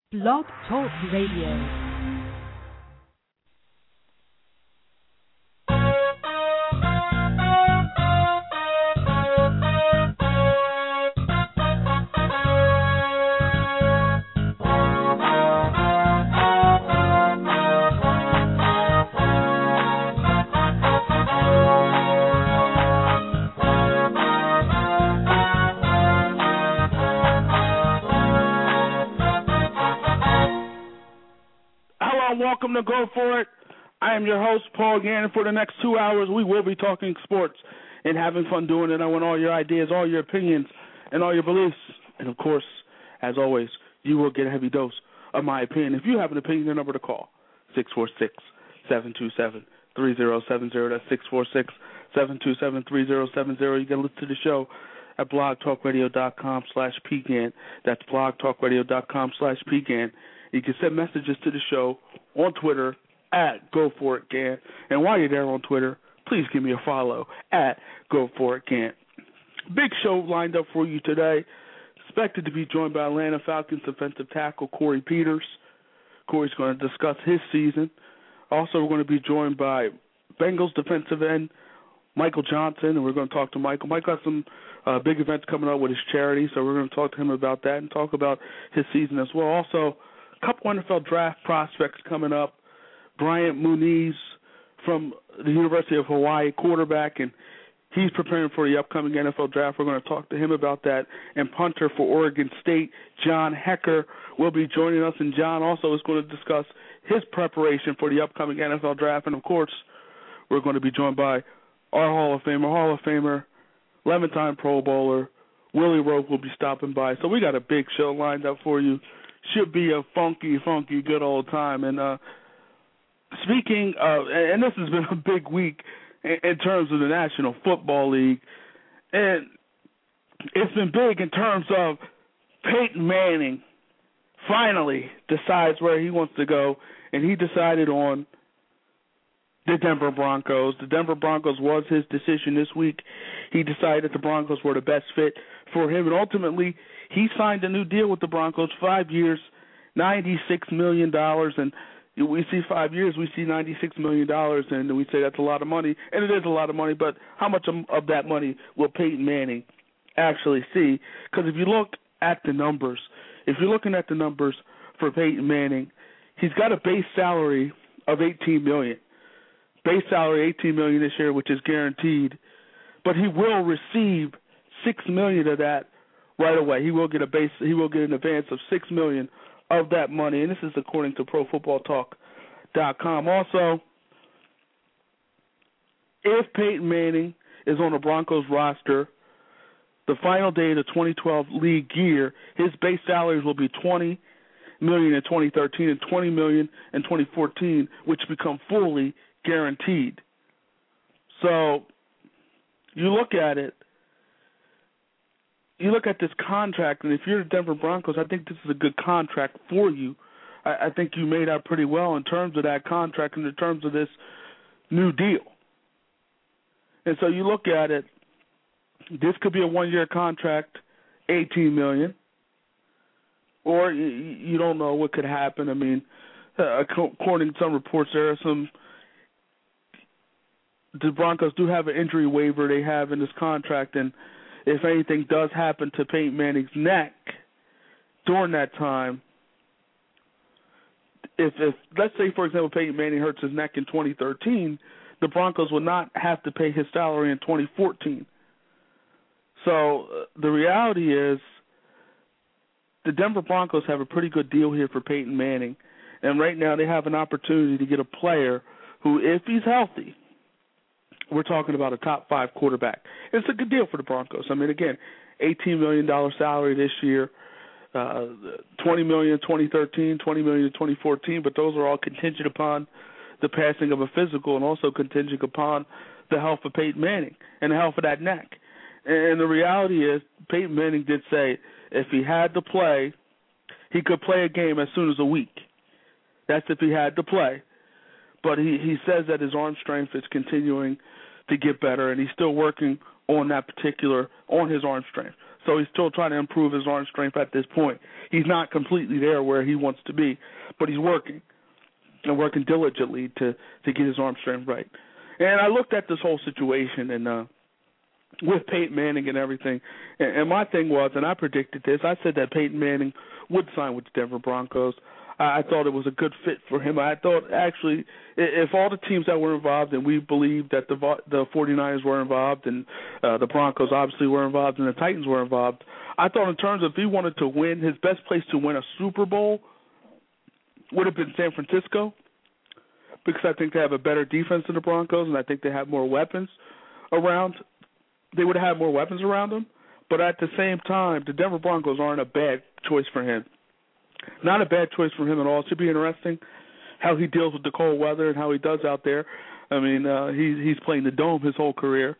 Blog Talk Radio. Welcome to Go For It. I am your host, Paul Gannon. For the next 2 hours, we will be talking sports and having fun doing it. I want all your ideas, all your opinions, and all your beliefs. And, of course, as always, you will get a heavy dose of my opinion. If you have an opinion, the number to call, 646-727-3070. That's 646-727-3070. You can listen to the show at blogtalkradio.com/PGAN. That's blogtalkradio.com/PGAN. You can send messages to the show on Twitter at GoForItGan. And while you're there on Twitter, please give me a follow at GoForItGan. Big show lined up for you today. Expected to be joined by Atlanta Falcons defensive tackle Corey Peters. Corey's going to discuss his season. Also, we're going to be joined by Bengals defensive end Michael Johnson, and we're going to talk to Michael. Mike got some big events coming up with his charity, so we're going to talk to him about that and talk about his season as well. Also, a couple NFL draft prospects coming up. Bryant Muniz from the University of Hawaii, quarterback, and he's preparing for the upcoming NFL draft. We're going to talk to him about that. And punter for Oregon State, John Hecker, will be joining us. And John also is going to discuss his preparation for the upcoming NFL draft. And, of course, we're going to be joined by our Hall of Famer, 11-time Pro Bowler, Willie Rope will be stopping by. So we got a big show lined up for you. Should be a funky, good old time. And speaking of, and this has been a big week in terms of the National Football League, and it's been big in terms of Peyton Manning finally decides where he wants to go, and he decided on the Denver Broncos. The Denver Broncos was his decision this week. He decided that the Broncos were the best fit for him, and ultimately he signed a new deal with the Broncos, 5 years, $96 million, and we see 5 years, we see $96 million, and we say that's a lot of money, and it is a lot of money, but how much of that money will Peyton Manning actually see? Because if you look at the numbers, if you're looking at the numbers for Peyton Manning, he's got a base salary of $18 million. Base salary $18 million this year, which is guaranteed, but he will receive $6 million of that right away. He will get an advance of $6 million of that money, and this is according to ProFootballTalk.com. Also, if Peyton Manning is on the Broncos roster, the final day of the 2012 league year, his base salaries will be $20 million in 2013 and $20 million in 2014, which become fully guaranteed. So you look at it, you look at this contract, and if you're the Denver Broncos, I think this is a good contract for you. I think you made out pretty well in terms of that contract and in terms of this new deal. And so you look at it, this could be a one-year contract, $18 million, or you don't know what could happen. I mean, according to some reports, the Broncos do have an injury waiver they have in this contract, and if anything does happen to Peyton Manning's neck during that time, if let's say, for example, Peyton Manning hurts his neck in 2013, the Broncos will not have to pay his salary in 2014. So the reality is the Denver Broncos have a pretty good deal here for Peyton Manning, and right now they have an opportunity to get a player who, if he's healthy, we're talking about a top 5 quarterback. It's a good deal for the Broncos. I mean, again, $18 million salary this year, $20 million in 2013, $20 million in 2014, but those are all contingent upon the passing of a physical and also contingent upon the health of Peyton Manning and the health of that neck. And the reality is Peyton Manning did say if he had to play, he could play a game as soon as a week. That's if he had to play. But he says that his arm strength is continuing to get better, and he's still working on his arm strength. So he's still trying to improve his arm strength at this point. He's not completely there where he wants to be, but he's working and working diligently to get his arm strength right. And I looked at this whole situation and with Peyton Manning and everything, and my thing was, and I predicted this, I said that Peyton Manning would sign with the Denver Broncos. I thought it was a good fit for him. I thought, actually, if all the teams that were involved, and we believed that the 49ers were involved, and the Broncos obviously were involved, and the Titans were involved, I thought in terms of if he wanted to win, his best place to win a Super Bowl would have been San Francisco, because I think they have a better defense than the Broncos, and I think they have more weapons around. They would have more weapons around them, but at the same time, the Denver Broncos aren't a bad choice for him. Not a bad choice for him at all. It should be interesting how he deals with the cold weather and how he does out there. I mean, he's playing the Dome his whole career,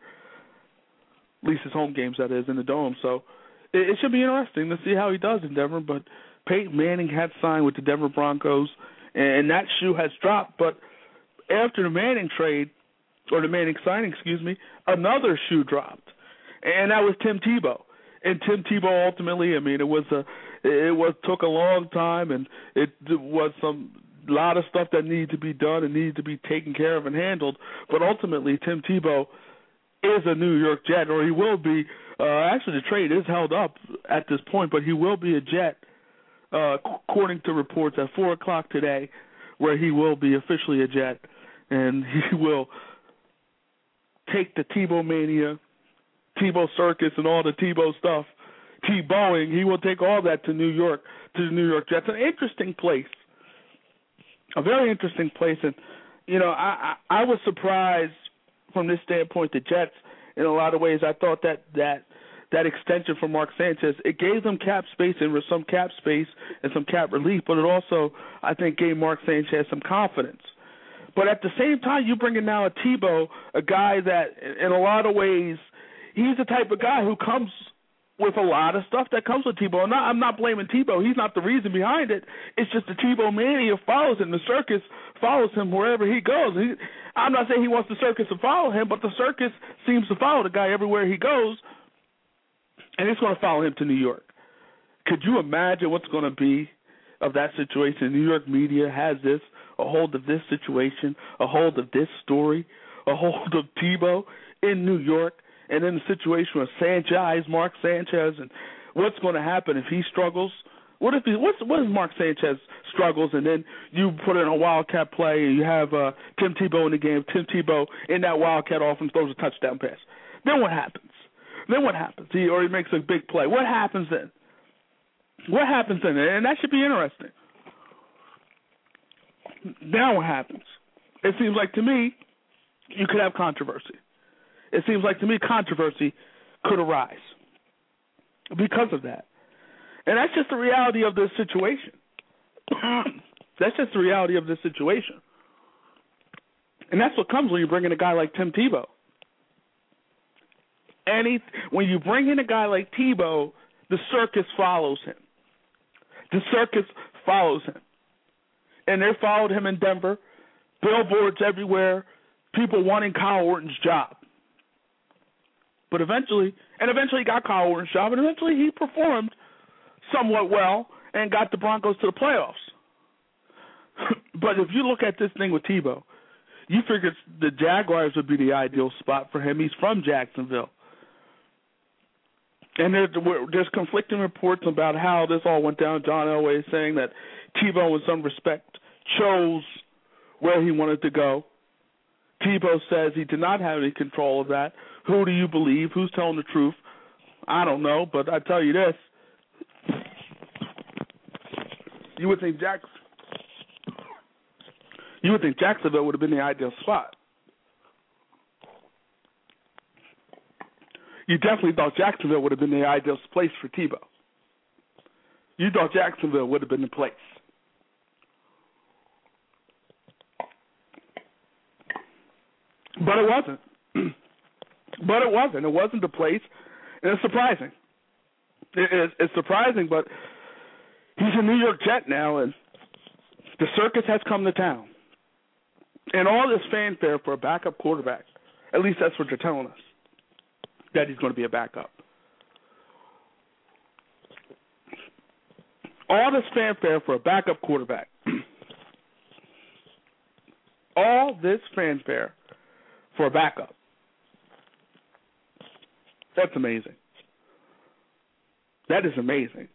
at least his home games, that is, in the Dome. So it should be interesting to see how he does in Denver. But Peyton Manning had signed with the Denver Broncos, and that shoe has dropped. But after the Manning trade, or the Manning signing, another shoe dropped, and that was Tim Tebow. And Tim Tebow ultimately, I mean, it took a long time, and it was a lot of stuff that needed to be done and needed to be taken care of and handled. But ultimately, Tim Tebow is a New York Jet, or he will be. Actually, the trade is held up at this point, but he will be a Jet, according to reports at 4 o'clock today, where he will be officially a Jet, and he will take the Tebow mania, Tebow circus, and all the Tebow stuff, Tebowing. He will take all that to New York, to the New York Jets. An interesting place, a very interesting place. And you know, I was surprised from this standpoint. The Jets, in a lot of ways, I thought that extension for Mark Sanchez, it gave them cap space and some cap space and some cap relief, but it also, I think, gave Mark Sanchez some confidence. But at the same time, you bring in now a Tebow, a guy that, in a lot of ways, he's the type of guy who comes with a lot of stuff that comes with Tebow. And I'm not blaming Tebow. He's not the reason behind it. It's just the Tebow mania follows him. The circus follows him wherever he goes. I'm not saying he wants the circus to follow him, but the circus seems to follow the guy everywhere he goes, and it's going to follow him to New York. Could you imagine what's going to be of that situation? New York media has a hold of this situation, a hold of this story, a hold of Tebow in New York, and in the situation with Sanchez, Mark Sanchez, and what's going to happen if he struggles? What if Mark Sanchez struggles, and then you put in a Wildcat play, and you have Tim Tebow in the game, Tim Tebow in that Wildcat offense throws a touchdown pass? Then what happens? He makes a big play. What happens then? And that should be interesting. Now what happens? It seems like to me you could have controversy. It seems like to me controversy could arise because of that. And that's just the reality of this situation. And that's what comes when you bring in a guy like Tim Tebow. When you bring in a guy like Tebow, the circus follows him. And they followed him in Denver, billboards everywhere, people wanting Kyle Orton's job. But eventually he got Kyle Orton's job, and eventually he performed somewhat well and got the Broncos to the playoffs. But if you look at this thing with Tebow, you figure the Jaguars would be the ideal spot for him. He's from Jacksonville. And there's conflicting reports about how this all went down. John Elway is saying that Tebow, in some respect, chose where he wanted to go. Tebow says he did not have any control of that. Who do you believe? Who's telling the truth? I don't know, but I tell you this. You would think Jacksonville would have been the ideal spot. You definitely thought Jacksonville would have been the ideal place for Tebow. You thought Jacksonville would have been the place. But it wasn't. It wasn't the place. And it's surprising. It's surprising, but he's a New York Jet now, and the circus has come to town. And all this fanfare for a backup quarterback, at least that's what they're telling us, that he's going to be a backup. All this fanfare for a backup quarterback. All this fanfare for a backup. That's amazing. That is amazing.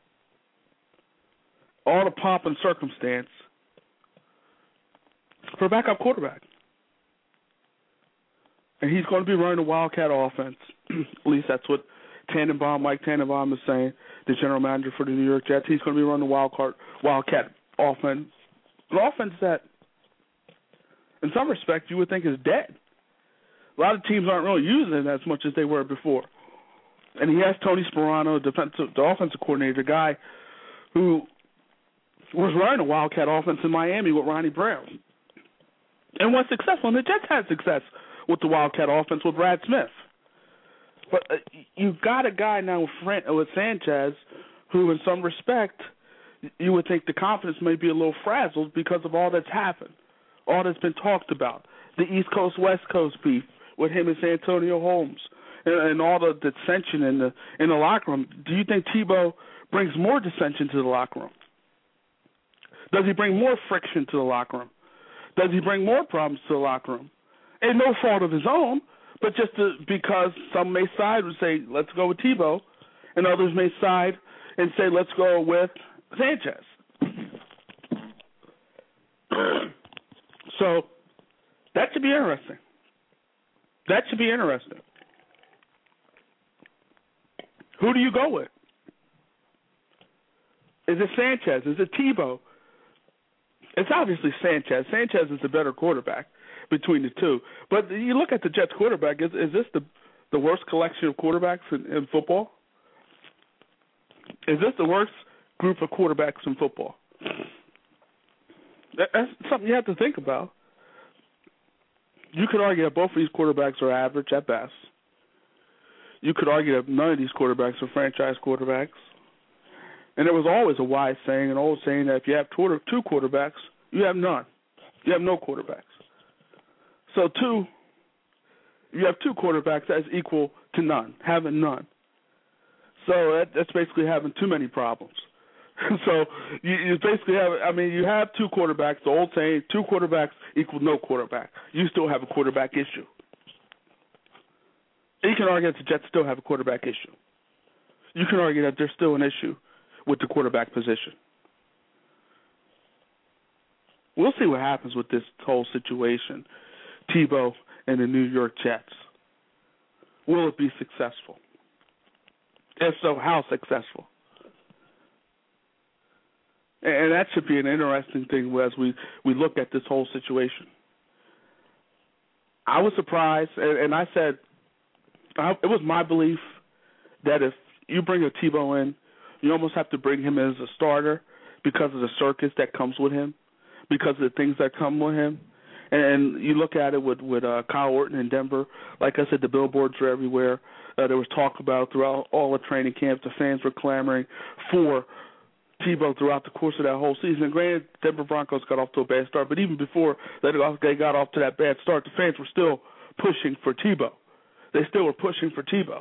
All the pomp and circumstance for a backup quarterback. And he's going to be running a Wildcat offense. At least that's what Mike Tannenbaum is saying, the general manager for the New York Jets. He's going to be running the Wildcat offense. An offense that, in some respects, you would think is dead. A lot of teams aren't really using it as much as they were before. And he has Tony Sparano, the offensive coordinator, the guy who was running a Wildcat offense in Miami with Ronnie Brown and was successful. And the Jets had success with the Wildcat offense with Brad Smith. But you've got a guy now with Sanchez who, in some respect, you would think the confidence may be a little frazzled because of all that's happened, all that's been talked about, the East Coast, West Coast beef with him and Santonio Holmes, and all the dissension in the locker room. Do you think Tebow brings more dissension to the locker room? Does he bring more friction to the locker room? Does he bring more problems to the locker room? And no fault of his own, but just because some may side and say, let's go with Tebow, and others may side and say, let's go with Sanchez. So that should be interesting. That should be interesting. Who do you go with? Is it Sanchez? Is it Tebow? It's obviously Sanchez. Sanchez is the better quarterback between the two. But you look at the Jets quarterback, is this the worst collection of quarterbacks in football? Is this the worst group of quarterbacks in football? That's something you have to think about. You could argue that both of these quarterbacks are average at best. You could argue that none of these quarterbacks are franchise quarterbacks. And there was always a wise saying, an old saying, that if you have two quarterbacks, you have none. You have no quarterbacks. So you have two quarterbacks that's equal to none, having none. So that's basically having too many problems. So you basically you have two quarterbacks. The old saying, two quarterbacks equal no quarterback. You still have a quarterback issue. And you can argue that the Jets still have a quarterback issue. You can argue that there's still an issue with the quarterback position. We'll see what happens with this whole situation, Tebow and the New York Jets. Will it be successful? If so, how successful? And that should be an interesting thing as we look at this whole situation. I was surprised, and I said, it was my belief that if you bring a Tebow in, you almost have to bring him as a starter because of the circus that comes with him, because of the things that come with him. And you look at it with Kyle Orton in Denver. Like I said, the billboards are everywhere. There was talk about throughout all the training camp. The fans were clamoring for Tebow throughout the course of that whole season. Granted, Denver Broncos got off to a bad start, but even before they got off to that bad start, the fans were still pushing for Tebow. They still were pushing for Tebow.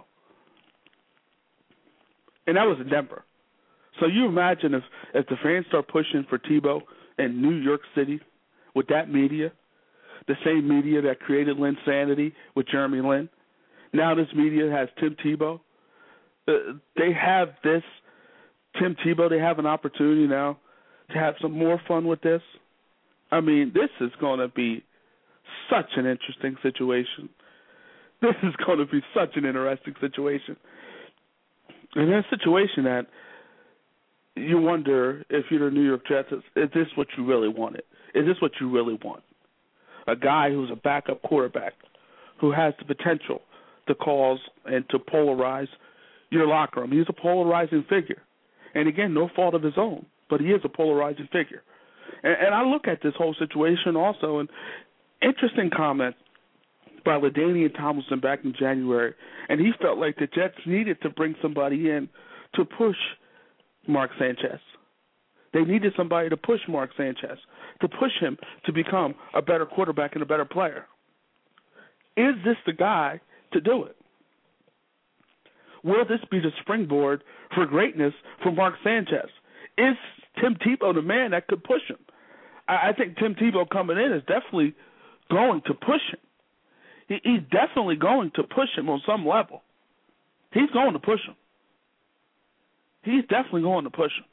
And that was in Denver. So you imagine if the fans start pushing for Tebow in New York City with that media, the same media that created Linsanity with Jeremy Lin. Now this media has Tim Tebow. They have this Tim Tebow. They have an opportunity now to have some more fun with this. I mean, this is going to be such an interesting situation. This is going to be such an interesting situation. And in a situation that you wonder if you're the New York Jets, is this what you really wanted? Is this what you really want? A guy who's a backup quarterback who has the potential to cause and to polarize your locker room. He's a polarizing figure. And again, no fault of his own, but he is a polarizing figure. And I look at this whole situation also, and interesting comment by LaDainian Tomlinson back in January, and he felt like the Jets needed to bring somebody in to push Mark Sanchez. They needed somebody to push Mark Sanchez, to push him to become a better quarterback and a better player. Is this the guy to do it? Will this be the springboard for greatness for Mark Sanchez? Is Tim Tebow the man that could push him? I think Tim Tebow coming in is definitely going to push him. He's definitely going to push him on some level. He's going to push him. He's definitely going to push him.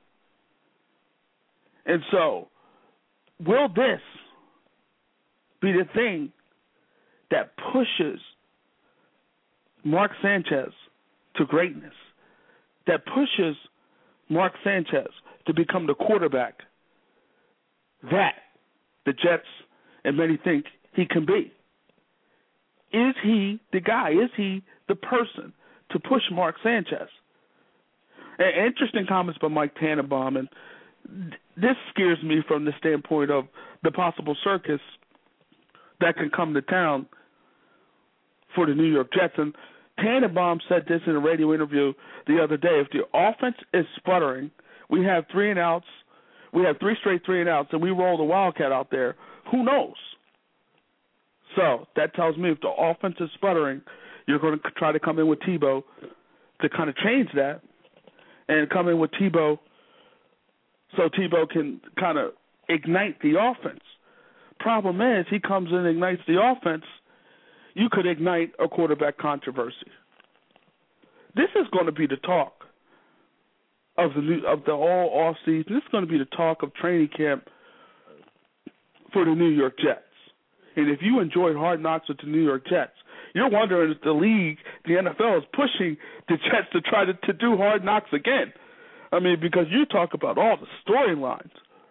And so, will this be the thing that pushes Mark Sanchez to greatness, that pushes Mark Sanchez to become the quarterback that the Jets and many think he can be? Is he the guy? Is he the person to push Mark Sanchez? Interesting comments by Mike Tannenbaum, and this scares me from the standpoint of the possible circus that can come to town for the New York Jets. And Tannenbaum said this in a radio interview the other day. If the offense is sputtering, we have 3 and outs, we have 3 straight 3 and outs, and we roll the Wildcat out there, who knows? So that tells me if the offense is sputtering, you're going to try to come in with Tebow to kind of change that and come in with Tebow so Tebow can kind of ignite the offense. Problem is, he comes in and ignites the offense, you could ignite a quarterback controversy. This is going to be the talk of the whole off season. This is going to be the talk of training camp for the New York Jets. And if you enjoyed Hard Knocks with the New York Jets, you're wondering if the league, the NFL, is pushing the Jets to try to do Hard Knocks again. I mean, because you talk about all the storylines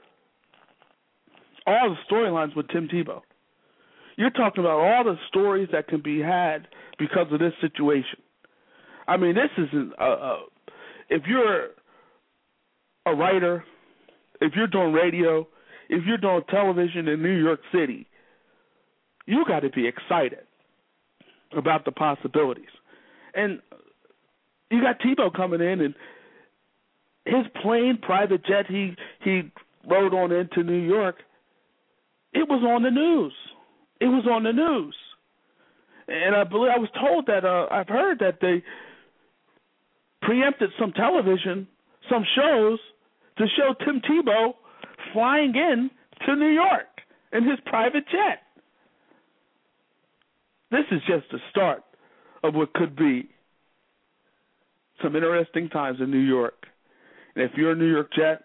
with Tim Tebow. You're talking about all the stories that can be had because of this situation. I mean, this isn't if you're a writer, if you're doing radio, if you're doing television in New York City, you got to be excited about the possibilities. And you got Tebow coming in, and his plane, private jet, he rode on into New York. It was on the news. It was on the news. And I was told that I've heard that they preempted some television, some shows, to show Tim Tebow flying in to New York in his private jet. This is just the start of what could be some interesting times in New York. And if you're a New York Jet,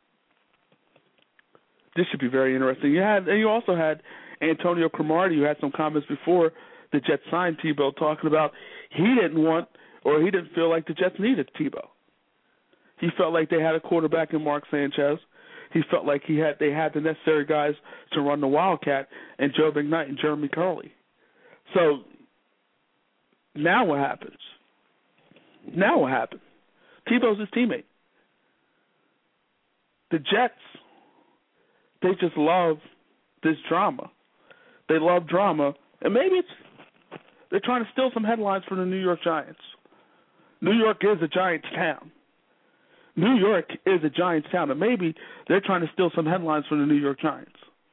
this should be very interesting. You also had Antonio Cromartie, who had some comments before the Jets signed Tebow, talking about he didn't feel like the Jets needed Tebow. He felt like they had a quarterback in Mark Sanchez. He felt like they had the necessary guys to run the Wildcat and Joe McKnight and Jeremy Curley. So now what happens? Tebow's his teammate. The Jets, they just love this drama. They love drama, and maybe they're trying to steal some headlines from the New York Giants. New York is a Giants town. New York is a Giants town, and maybe they're trying to steal some headlines from the New York Giants.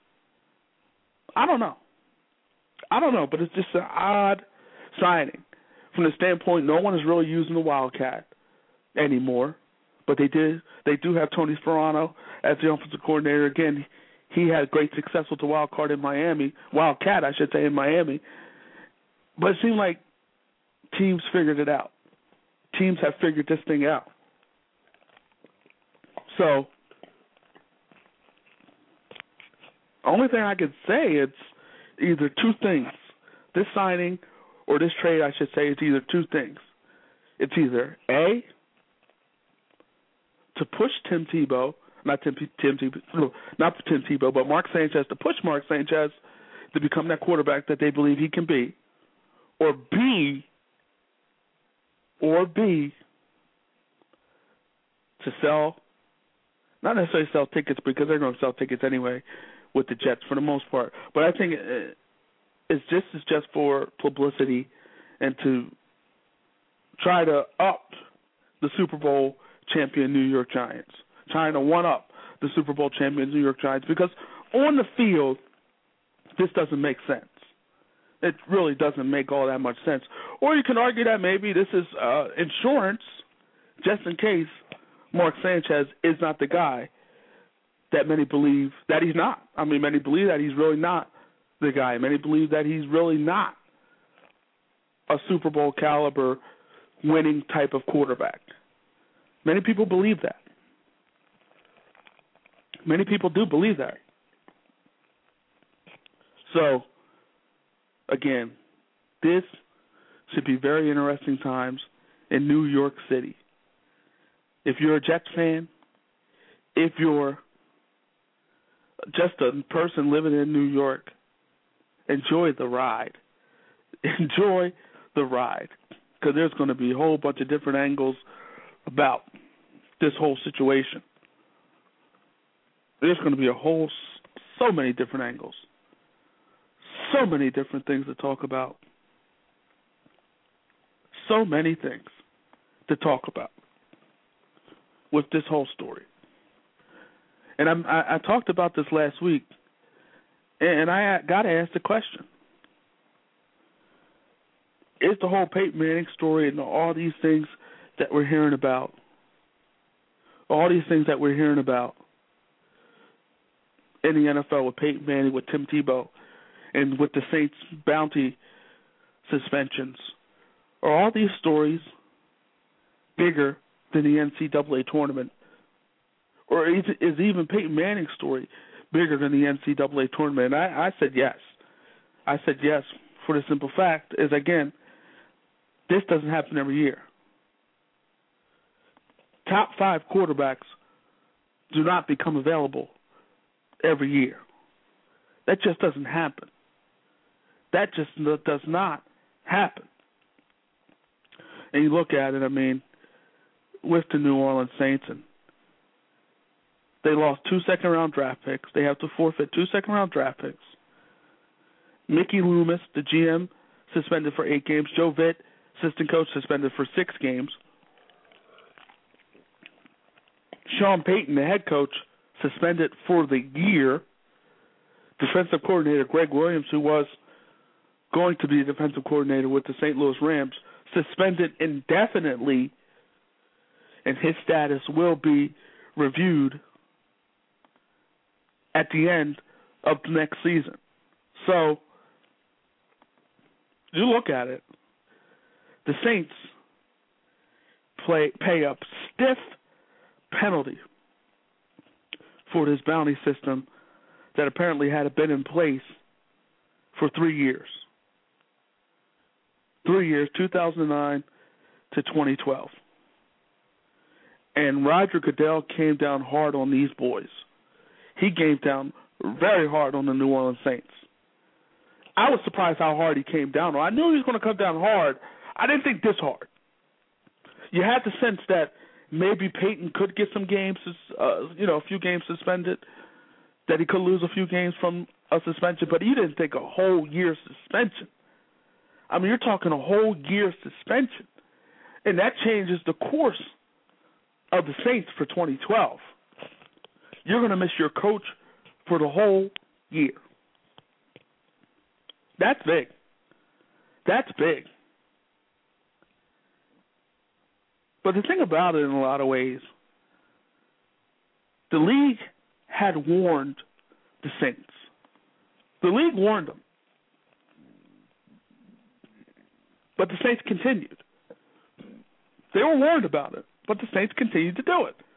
I don't know, but it's just an odd signing from the standpoint no one is really using the Wildcat anymore. But they do have Tony Sparano as the offensive coordinator. Again, he had great success with the Wildcat in Miami. But it seemed like teams figured it out. Teams have figured this thing out. So, only thing I could say, it's either two things. This signing, or this trade, I should say, is either two things. It's either A, to push Tim Tebow, not Tim Tebow, but Mark Sanchez, to push Mark Sanchez to become that quarterback that they believe he can be, or B, to sell, not necessarily sell tickets because they're going to sell tickets anyway with the Jets for the most part, but I think it's just for publicity and to try to up the Super Bowl champion New York Giants, trying to one-up the Super Bowl champion New York Giants, because on the field, this doesn't make sense. It really doesn't make all that much sense. Or you can argue that maybe this is insurance, just in case Mark Sanchez is not the guy that many believe that he's not. I mean, many believe that he's really not the guy. Many believe that he's really not a Super Bowl caliber winning type of quarterback. Many people believe that. Many people do believe that. So, again, this should be very interesting times in New York City. If you're a Jets fan, if you're just a person living in New York, enjoy the ride. Enjoy the ride, because there's going to be a whole bunch of different angles about this whole situation. There's going to be so many different angles, so many different things to talk about, so many things to talk about with this whole story. And I talked about this last week, and I got to ask the question. Is the whole Peyton Manning story and all these things that we're hearing about, in the NFL with Peyton Manning, with Tim Tebow, and with the Saints' bounty suspensions, are all these stories bigger than the NCAA tournament? Or is even Peyton Manning's story bigger than the NCAA tournament? And I said yes. I said yes for the simple fact is, again, this doesn't happen every year. Top 5 quarterbacks do not become available every year. That just doesn't happen. That just does not happen. And you look at it, I mean, with the New Orleans Saints, and they lost 2 second-round draft picks. They have to forfeit 2 second-round draft picks. Mickey Loomis, the GM, suspended for 8 games. Joe Vitt, assistant coach, suspended for 6 games. Sean Payton, the head coach, suspended for the year. Defensive coordinator Greg Williams, who was going to be the defensive coordinator with the St. Louis Rams, suspended indefinitely, and his status will be reviewed at the end of the next season. So, you look at it, the Saints pay a stiff penalty for this bounty system that apparently had been in place for 3 years. 3 years, 2009 to 2012. And Roger Goodell came down hard on these boys. He came down very hard on the New Orleans Saints. I was surprised how hard he came down on. I knew he was going to come down hard. I didn't think this hard. You had the sense that maybe Peyton could get some games, a few games suspended, that he could lose a few games from a suspension, but he didn't take a whole year suspension. I mean, you're talking a whole year suspension, and that changes the course of the Saints for 2012. You're going to miss your coach for the whole year. That's big. That's big. But the thing about it, in a lot of ways, the league had warned the Saints. The league warned them. But the Saints continued. They were warned about it, but the Saints continued to do it.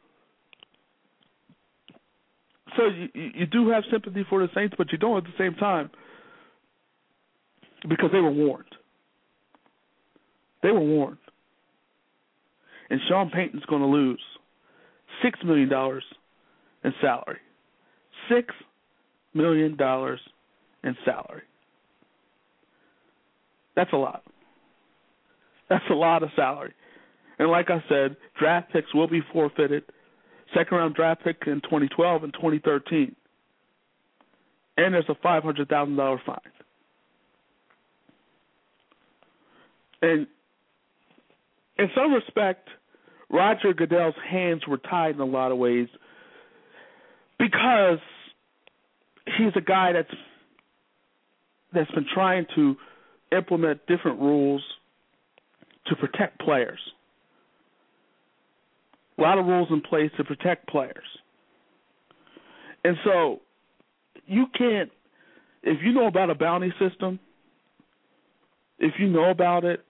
So you do have sympathy for the Saints, but you don't at the same time, because they were warned. They were warned. And Sean Payton's going to lose $6 million in salary. $6 million in salary. That's a lot. That's a lot of salary. And like I said, draft picks will be forfeited. Second-round draft pick in 2012 and 2013. And there's a $500,000 fine. And in some respect, Roger Goodell's hands were tied in a lot of ways because he's a guy that's been trying to implement different rules to protect players. a lot of rules in place to protect players. And so you can't, if you know about a bounty system, if you know about it,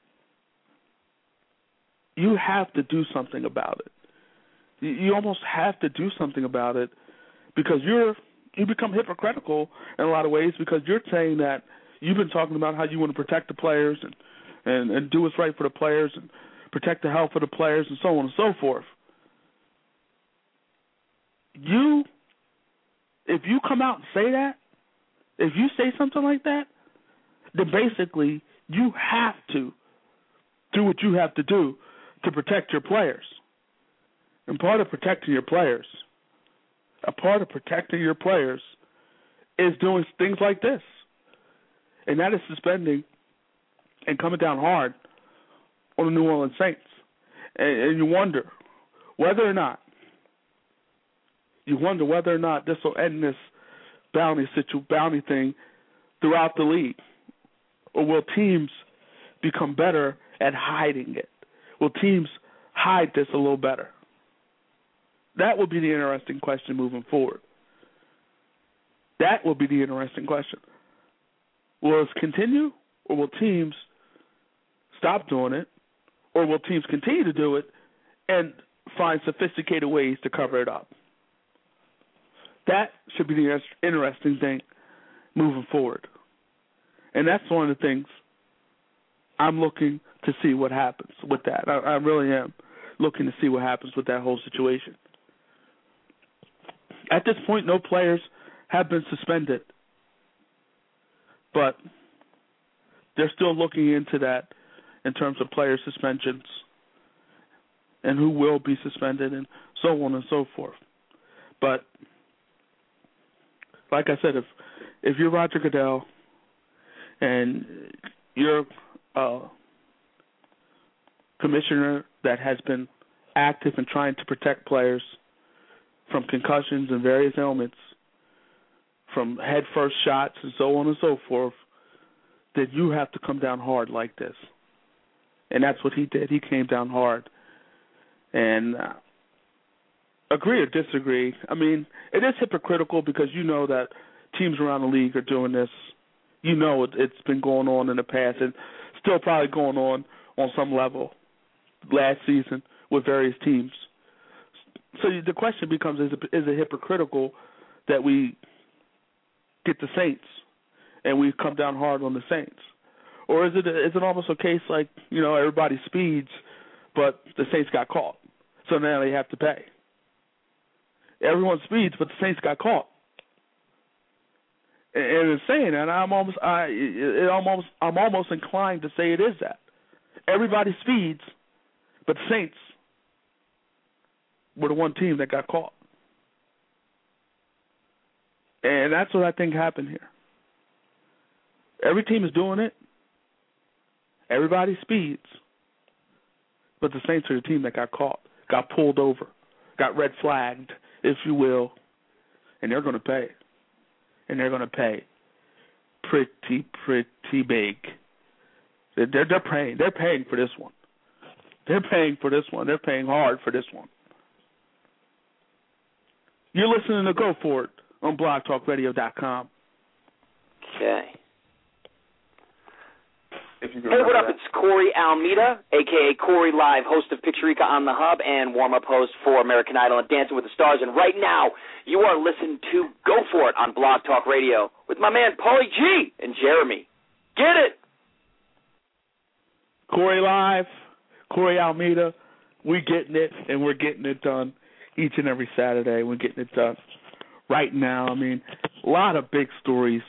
you have to do something about it. You almost have to do something about it because you become hypocritical in a lot of ways because you're saying that you've been talking about how you want to protect the players and do what's right for the players and protect the health of the players and so on and so forth. If you come out and say that, if you say something like that, then basically you have to do what you have to do to protect your players. And part of protecting your players, is doing things like this. And that is suspending and coming down hard on the New Orleans Saints. And you wonder whether or not this will end this bounty thing throughout the league. Or will teams become better at hiding it? Will teams hide this a little better? That will be the interesting question moving forward. That will be the interesting question. Will it continue, or will teams stop doing it, or will teams continue to do it and find sophisticated ways to cover it up? That should be the interesting thing moving forward. And that's one of the things I'm looking to see what happens with that. I really am looking to see what happens with that whole situation. At this point, no players have been suspended, but they're still looking into that in terms of player suspensions and who will be suspended and so on and so forth. But like I said, if you're Roger Goodell and you're a commissioner that has been active in trying to protect players from concussions and various ailments, from head-first shots and so on and so forth, that you have to come down hard like this. And that's what he did. He came down hard. And agree or disagree, I mean, it is hypocritical because you know that teams around the league are doing this. You know it's been going on in the past and still probably going on some level last season with various teams. So the question becomes, is it hypocritical that we get the Saints and we come down hard on the Saints? Or is it almost a case like, you know, everybody speeds, but the Saints got caught, so now they have to pay? Everyone speeds, but the Saints got caught. And in saying that, I'm almost inclined to say it is that. Everybody speeds, but the Saints were the one team that got caught. And that's what I think happened here. Every team is doing it. Everybody speeds. But the Saints are the team that got caught, got pulled over, got red flagged, if you will. And they're going to pay. And they're going to pay pretty big. They're paying. They're paying for this one. They're paying for this one. They're paying hard for this one. You're listening to Go For It on blogtalkradio.com. Okay. Hey, what up? It's Corey Almeida, a.k.a. Corey Live, host of Picturica on the Hub and warm-up host for American Idol and Dancing with the Stars. And right now, you are listening to Go For It on Blog Talk Radio with my man Paulie G and Jeremy. Get it! Corey Live, Corey Almeida, we're getting it, and we're getting it done each and every Saturday. We're getting it done right now. I mean, a lot of big stories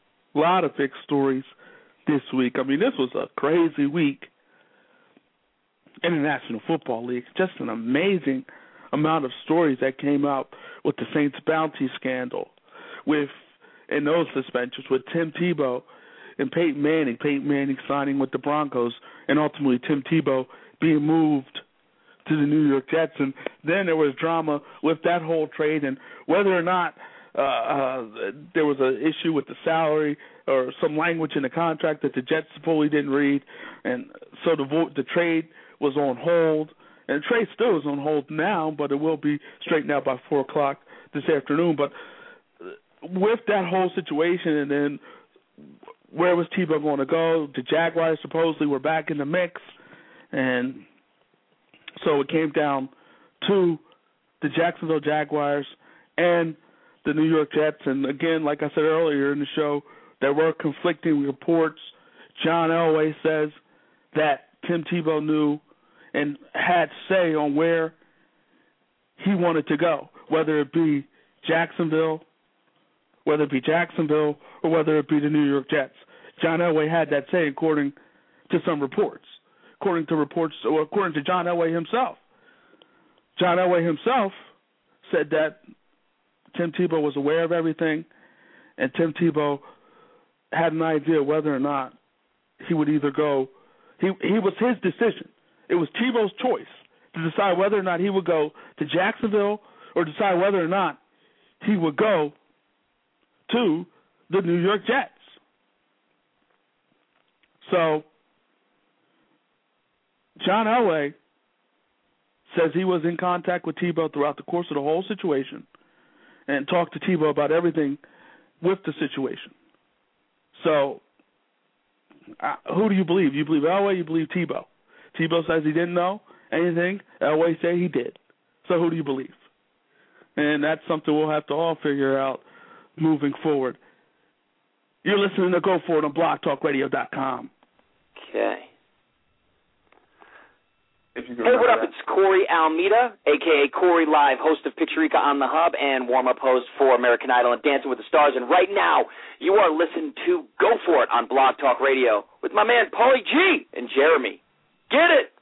this week. I mean, this was a crazy week in the National Football League. Just an amazing amount of stories that came out with the Saints bounty scandal, and those suspensions with Tim Tebow and Peyton Manning signing with the Broncos, and ultimately Tim Tebow being moved to the New York Jets. And then there was drama with that whole trade and whether or not there was an issue with the salary or some language in the contract that the Jets supposedly didn't read, and so the trade was on hold And Trey still is on hold now, but it will be straightened out by 4 o'clock this afternoon. But with that whole situation, and then where was Tebow going to go? The Jaguars supposedly were back in the mix, and so it came down to the Jacksonville Jaguars and the New York Jets. And again, like I said earlier in the show, there were conflicting reports. John Elway says that Tim Tebow knew and had say on where he wanted to go, whether it be Jacksonville, or whether it be the New York Jets. John Elway had that say according to some reports. According to John Elway himself. John Elway himself said that Tim Tebow was aware of everything, and Tim Tebow had an idea whether or not he would either go. He was his decision. It was Tebow's choice to decide whether or not he would go to Jacksonville or decide whether or not he would go to the New York Jets. So John Elway says he was in contact with Tebow throughout the course of the whole situation and talked to Tebow about everything with the situation. So who do you believe? You believe Elway, you believe Tebow? Tebow says he didn't know anything. Elway say he did. So who do you believe? And that's something we'll have to all figure out moving forward. You're listening to Go For It on blogtalkradio.com. Okay. Hey, what up? It's Corey Almeida, a.k.a. Corey Live, host of Picturica on the Hub and warm-up host for American Idol and Dancing with the Stars. And right now, you are listening to Go For It on Blog Talk Radio with my man Paulie G and Jeremy. Get it!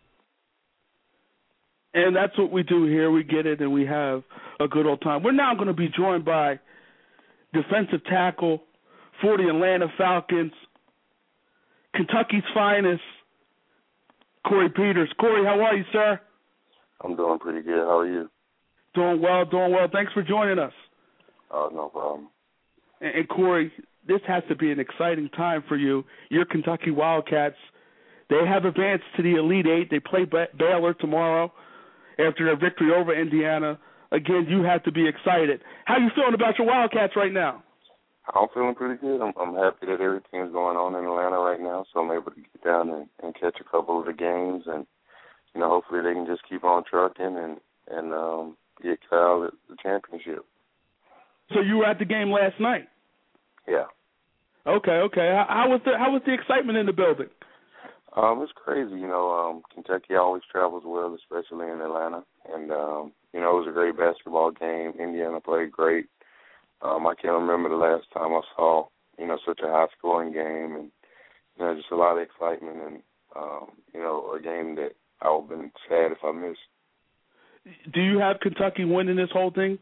And that's what we do here. We get it, and we have a good old time. We're now going to be joined by defensive tackle for the Atlanta Falcons, Kentucky's finest, Corey Peters. Corey, how are you, sir? I'm doing pretty good. How are you? Doing well. Thanks for joining us. Oh, no problem. And Corey, this has to be an exciting time for you. Your Kentucky Wildcats, they have advanced to the Elite Eight. They play Baylor tomorrow after their victory over Indiana. Again, you have to be excited. How are you feeling about your Wildcats right now? I'm feeling pretty good. I'm happy that everything's going on in Atlanta right now, so I'm able to get down and catch a couple of the games, and hopefully they can just keep on trucking and get Cal the championship. So you were at the game last night? Yeah. Okay. How was the excitement in the building? It's crazy. Kentucky always travels well, especially in Atlanta, and it was a great basketball game. Indiana played great. I can't remember the last time I saw, such a high-scoring game and, just a lot of excitement and, a game that I would have been sad if I missed. Do you have Kentucky winning this whole thing?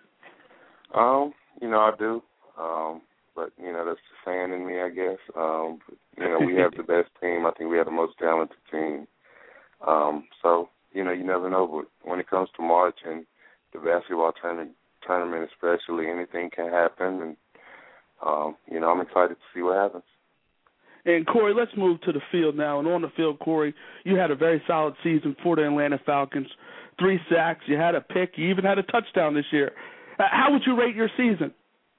I do. But, that's the fan in me, I guess. We have the best team. I think we have the most talented team. So, you never know. But when it comes to March and the basketball tournament especially, anything can happen, and I'm excited to see what happens. And Corey, let's move to the field now. And on the field, Corey, you had a very solid season for the Atlanta Falcons. 3 sacks, you had a pick, you even had a touchdown this year. How would you rate your season?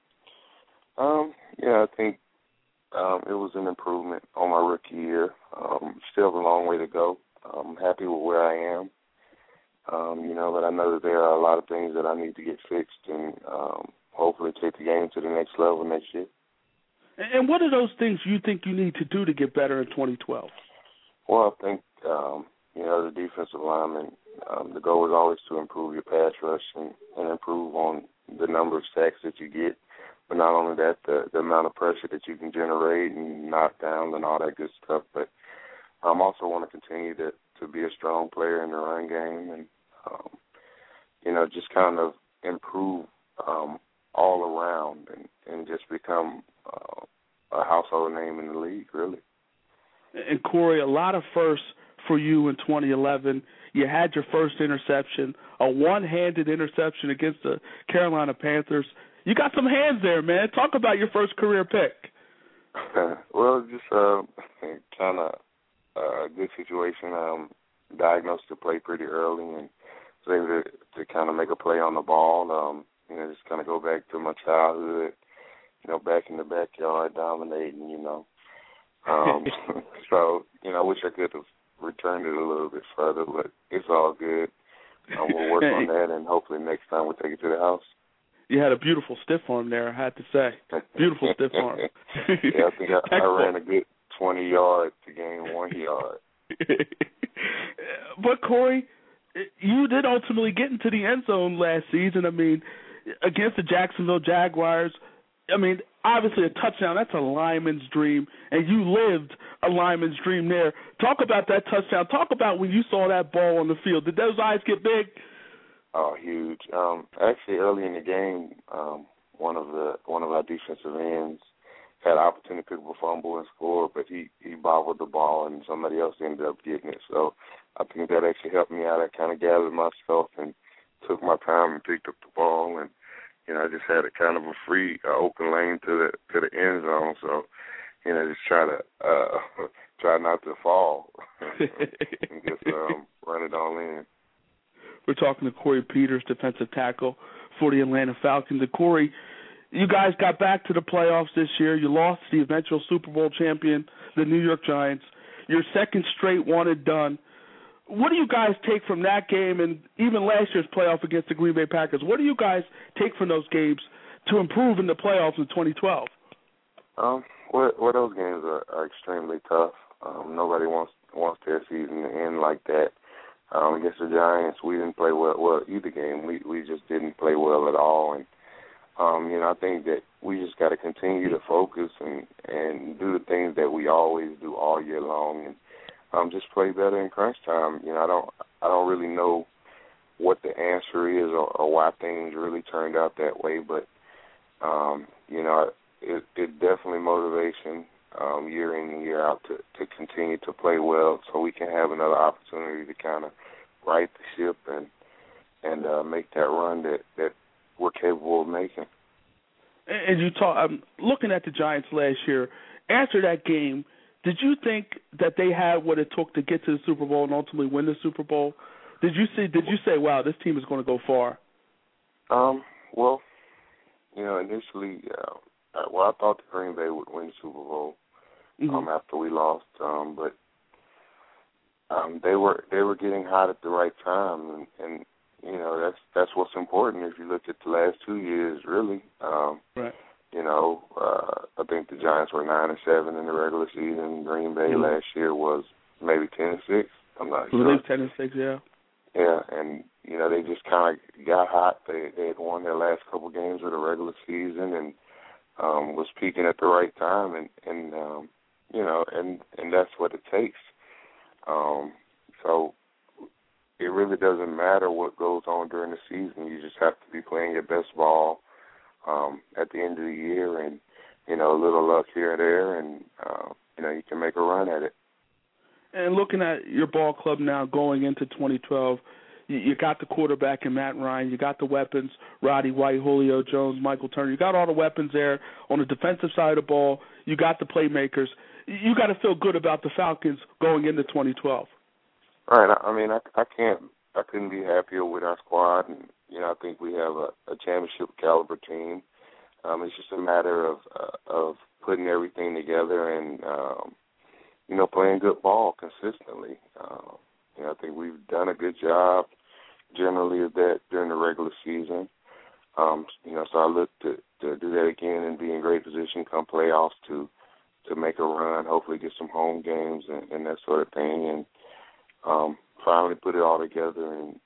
I think it was an improvement on my rookie year. Still have a long way to go. I'm happy with where I am. But I know that there are a lot of things that I need to get fixed and hopefully take the game to the next level next year. And what are those things you think you need to do to get better in 2012? Well, I think, the defensive lineman, the goal is always to improve your pass rush and improve on the number of sacks that you get. But not only that, the amount of pressure that you can generate and knock down and all that good stuff. But I also want to continue to be a strong player in the run game and, just kind of improve all around and just become a household name in the league, really. And, Corey, a lot of firsts for you in 2011. You had your first interception, a one-handed interception against the Carolina Panthers. You got some hands there, man. Talk about your first career pick. Well, just kind of a good situation. diagnosed to play pretty early and was able to kind of make a play on the ball. Just kind of go back to my childhood, back in the backyard dominating, So, I wish I could have returned it a little bit further, but it's all good. We'll work on that, and hopefully next time we'll take it to the house. You had a beautiful stiff arm there, I had to say. Beautiful stiff arm. Yeah, I think I ran a good 20 yards to gain 1 yard. But, Corey, you did ultimately get into the end zone last season. I mean, against the Jacksonville Jaguars, obviously a touchdown, that's a lineman's dream, and you lived a lineman's dream there. Talk about that touchdown. Talk about when you saw that ball on the field. Did those eyes get big? Oh, huge. Actually, early in the game, one of our defensive ends had an opportunity to pick up a fumble and score, but he bobbled the ball, and somebody else ended up getting it. So I think that actually helped me out. I kind of gathered myself and took my time and picked up the ball, and I just had a kind of a free, open lane to the end zone. So, just try not to fall and just run it all in. We're talking to Corey Peters, defensive tackle for the Atlanta Falcons. And Corey, you guys got back to the playoffs this year. You lost to the eventual Super Bowl champion, the New York Giants. Your second straight one and done. What do you guys take from that game and even last year's playoff against the Green Bay Packers? What do you guys take from those games to improve in the playoffs in 2012? Well, those games are extremely tough. Nobody wants their season to end like that. Against the Giants, we didn't play well either game. We just didn't play well at all. And, I think that we just got to continue to focus and do the things that we always do all year long and just play better in crunch time. I don't really know what the answer is or why things really turned out that way, but, it's definitely motivation year in and year out to continue to play well so we can have another opportunity to kind of right the ship and make that run that we're capable of making. And you I'm looking at the Giants last year. After that game, did you think that they had what it took to get to the Super Bowl and ultimately win the Super Bowl? Did you say, wow, this team is going to go far? Well, initially, I thought the Green Bay would win the Super Bowl after we lost, but they were getting hot at the right time, and that's what's important. If you look at the last 2 years, really, right. I think the Giants were 9-7 in the regular season. Green Bay last year was maybe 10-6. I'm not sure. I believe 10-6, yeah. Yeah, and they just kind of got hot. They had won their last couple games of the regular season and was peaking at the right time, and that's what it takes. So it really doesn't matter what goes on during the season. You just have to be playing your best ball at the end of the year, and a little luck here and there, and you can make a run at it. And looking at your ball club now going into 2012, you got the quarterback in Matt Ryan. You got the weapons, Roddy White, Julio Jones, Michael Turner. You got all the weapons there on the defensive side of the ball. You got the playmakers. You got to feel good about the Falcons going into 2012. Right. I couldn't be happier with our squad, and I think we have a championship caliber team. It's just a matter of putting everything together and playing good ball consistently. I think we've done a good job generally of that during the regular season. So I look to do that again and be in great position come playoffs to make a run, hopefully get some home games and that sort of thing, and finally put it all together and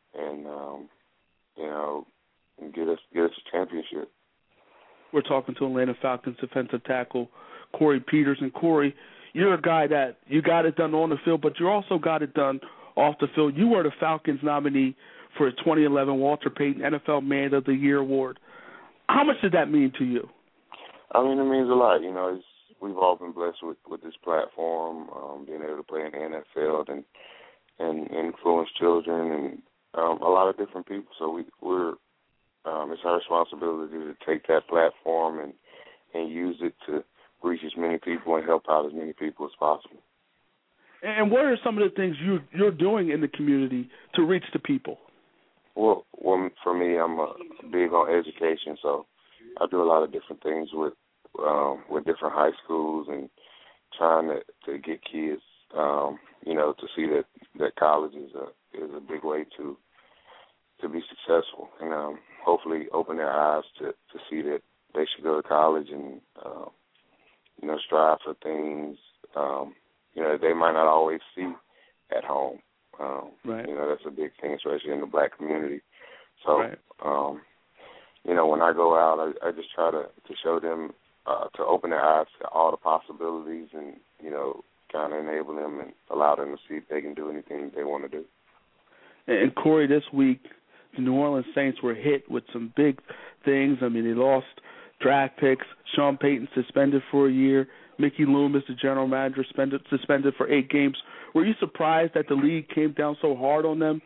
get us a championship. We're talking to Atlanta Falcons defensive tackle Corey Peters. And Corey, you're a guy that you got it done on the field, but you also got it done off the field. You were the Falcons nominee for a 2011 Walter Payton NFL Man of the Year award. How much did that mean to you? It means a lot. We've all been blessed with this platform, being able to play in the NFL and influence children and a lot of different people. So we're it's our responsibility to take that platform and use it to reach as many people and help out as many people as possible. And what are some of the things you're doing in the community to reach the people? Well, for me, I'm big on education, so I do a lot of different things with different high schools and trying to get kids, to see that college is a big way to be successful, and hopefully open their eyes to see that they should go to college and strive for things they might not always see at home. Right. That's a big thing, especially in the black community. So, right. When I go out, I just try to show them, to open their eyes to all the possibilities and, kind of enable them and allow them to see if they can do anything they want to do. And Corey, this week, the New Orleans Saints were hit with some big things. I mean, they lost draft picks. Sean Payton suspended for a year. Mickey Loomis, the general manager, suspended for 8 games. Were you surprised that the league came down so hard on them?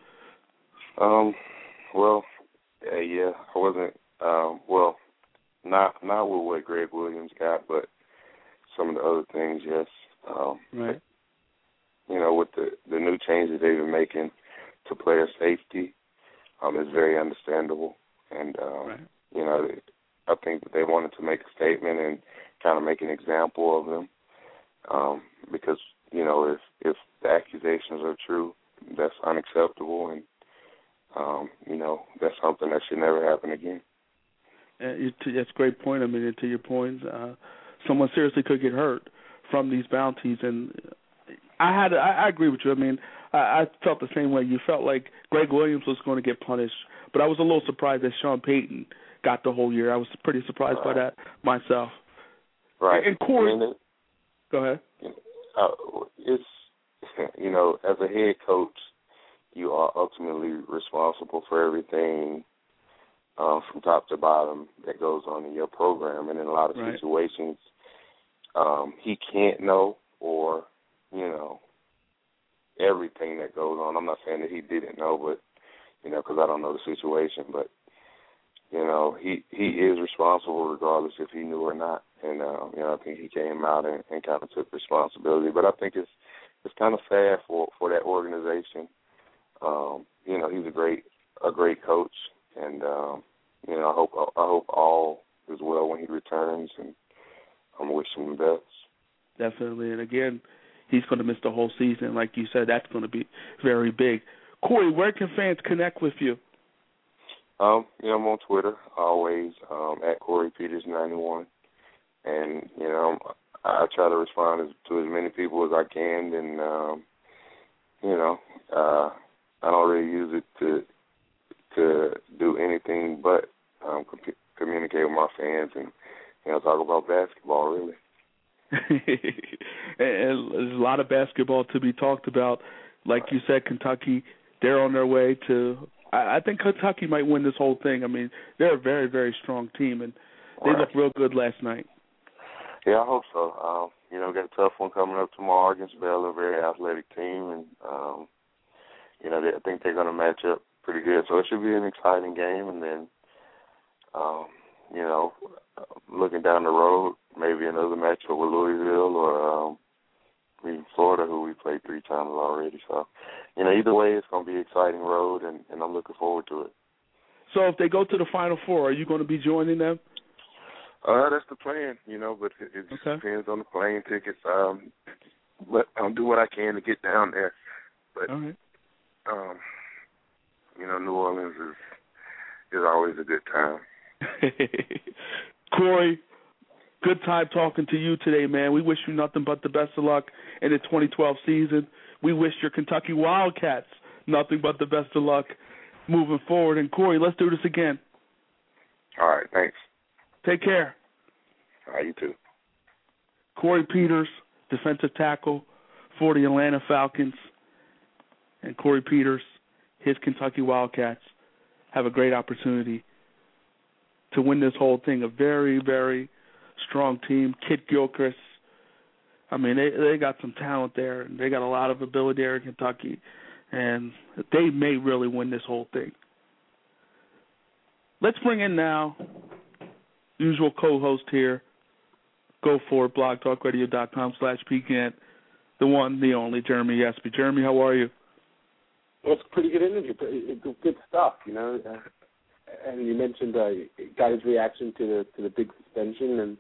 Yeah, I wasn't. Not with what Greg Williams got, but some of the other things, yes. Right. With the new changes they've been making to player safety, is very understandable. And, right. I think that they wanted to make a statement and kind of make an example of them, because, if the accusations are true, that's unacceptable, and, that's something that should never happen again. That's a great point. I mean, to your point, someone seriously could get hurt from these bounties, and I agree with you. I mean, I felt the same way. You felt like Greg Williams was going to get punished, but I was a little surprised that Sean Payton got the whole year. I was pretty surprised by that myself. Right. And Corey, go ahead. It's, as a head coach, you are ultimately responsible for everything from top to bottom that goes on in your program. And in a lot of situations, he can't know or, everything that goes on. I'm not saying that he didn't know, but, because I don't know the situation. But, he is responsible regardless if he knew or not. And, I think he came out and kind of took responsibility. But I think it's kind of sad for that organization. He's a great coach, and I hope all is well when he returns, and I'm wishing him the best. Definitely, and again, he's going to miss the whole season, like you said. That's going to be very big. Corey, where can fans connect with you? I'm on Twitter always at Corey Peters 91, and I try to respond to as many people as I can, and I don't really use it to do anything but communicate with my fans and talk about basketball, really. And there's a lot of basketball to be talked about. Like you said, Kentucky, they're on their way to. I think Kentucky might win this whole thing. I mean, they're a very, very strong team, and they looked real good last night. Yeah, I hope so. We got a tough one coming up tomorrow against Baylor, a very athletic team, and I think they're going to match up pretty good. So it should be an exciting game, and then, looking down the road, maybe another matchup with Louisville or even Florida, who we played 3 times already. So, either way, it's going to be an exciting road, and I'm looking forward to it. So if they go to the Final Four, are you going to be joining them? That's the plan, but it just depends on the plane tickets. But I'll do what I can to get down there. But, all right. New Orleans is always a good time. Corey, good time talking to you today, man. We wish you nothing but the best of luck in the 2012 season. We wish your Kentucky Wildcats nothing but the best of luck moving forward. And, Corey, let's do this again. All right, thanks. Take care. All right, you too. Corey Peters, defensive tackle for the Atlanta Falcons. And Corey Peters, his Kentucky Wildcats, have a great opportunity to win this whole thing. A very, very strong team. Kit Gilchrist. I mean, they got some talent there, and they got a lot of ability there in Kentucky, and they may really win this whole thing. Let's bring in now usual co-host here, Go For It, blogtalkradio.com/PGant, the one, the only, Jeremy Yesby. Jeremy, how are you? Well, it's a pretty good interview. Good stuff, you know. And you mentioned got his reaction to the big suspension, and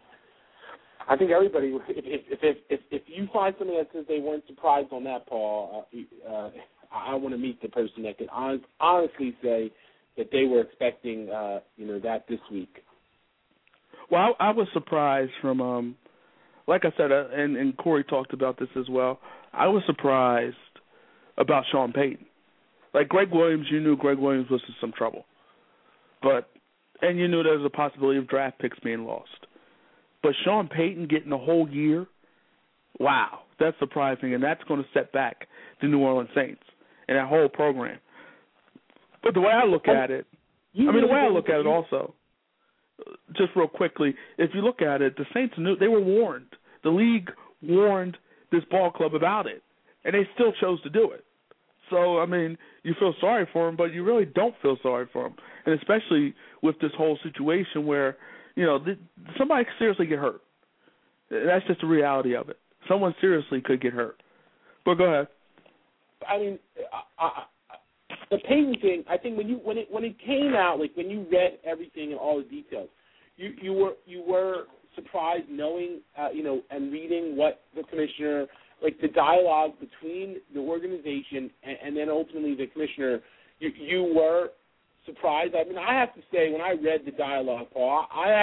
I think everybody, if you find somebody that says they weren't surprised on that, Paul, I want to meet the person that could honestly say that they were expecting, that this week. Well, I was surprised from, like I said, and Corey talked about this as well. I was surprised about Sean Payton. Like Greg Williams, you knew Greg Williams was in some trouble, and you knew there was a possibility of draft picks being lost. But Sean Payton getting a whole year, wow, that's surprising, and that's going to set back the New Orleans Saints and that whole program. But the way I look at it, also, just real quickly, if you look at it, the Saints knew, they were warned. The league warned this ball club about it, and they still chose to do it. So, I mean, you feel sorry for them, but you really don't feel sorry for them, and especially with this whole situation where, somebody could seriously get hurt. That's just the reality of it. Someone seriously could get hurt. But go ahead. I mean, the Payton thing, I think when it came out, like when you read everything and all the details, you were surprised knowing, and reading what the commissioner, like the dialogue between the organization and then ultimately the commissioner, you were surprised. I mean, I have to say, when I read the dialogue, Paul,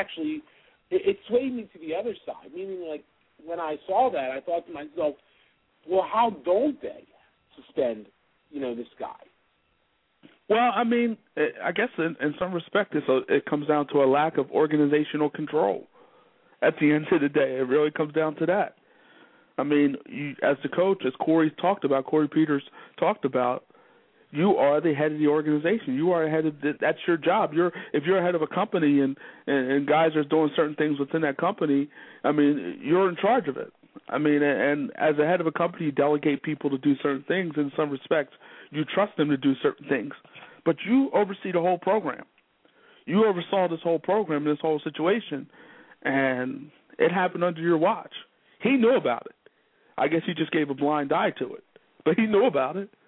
it swayed me to the other side, meaning like when I saw that, I thought to myself, well, how don't they suspend, this guy? Well, I mean, I guess in some respect, it comes down to a lack of organizational control. At the end of the day, it really comes down to that. I mean, you, as the coach, as Corey Peters talked about, you are the head of the organization. You are head of that's your job. If you're head of a company and guys are doing certain things within that company, I mean, you're in charge of it. I mean, and as a head of a company, you delegate people to do certain things. In some respects, you trust them to do certain things. But you oversee the whole program. You oversaw this whole program, this whole situation, and it happened under your watch. He knew about it. I guess he just gave a blind eye to it, but he knew about it.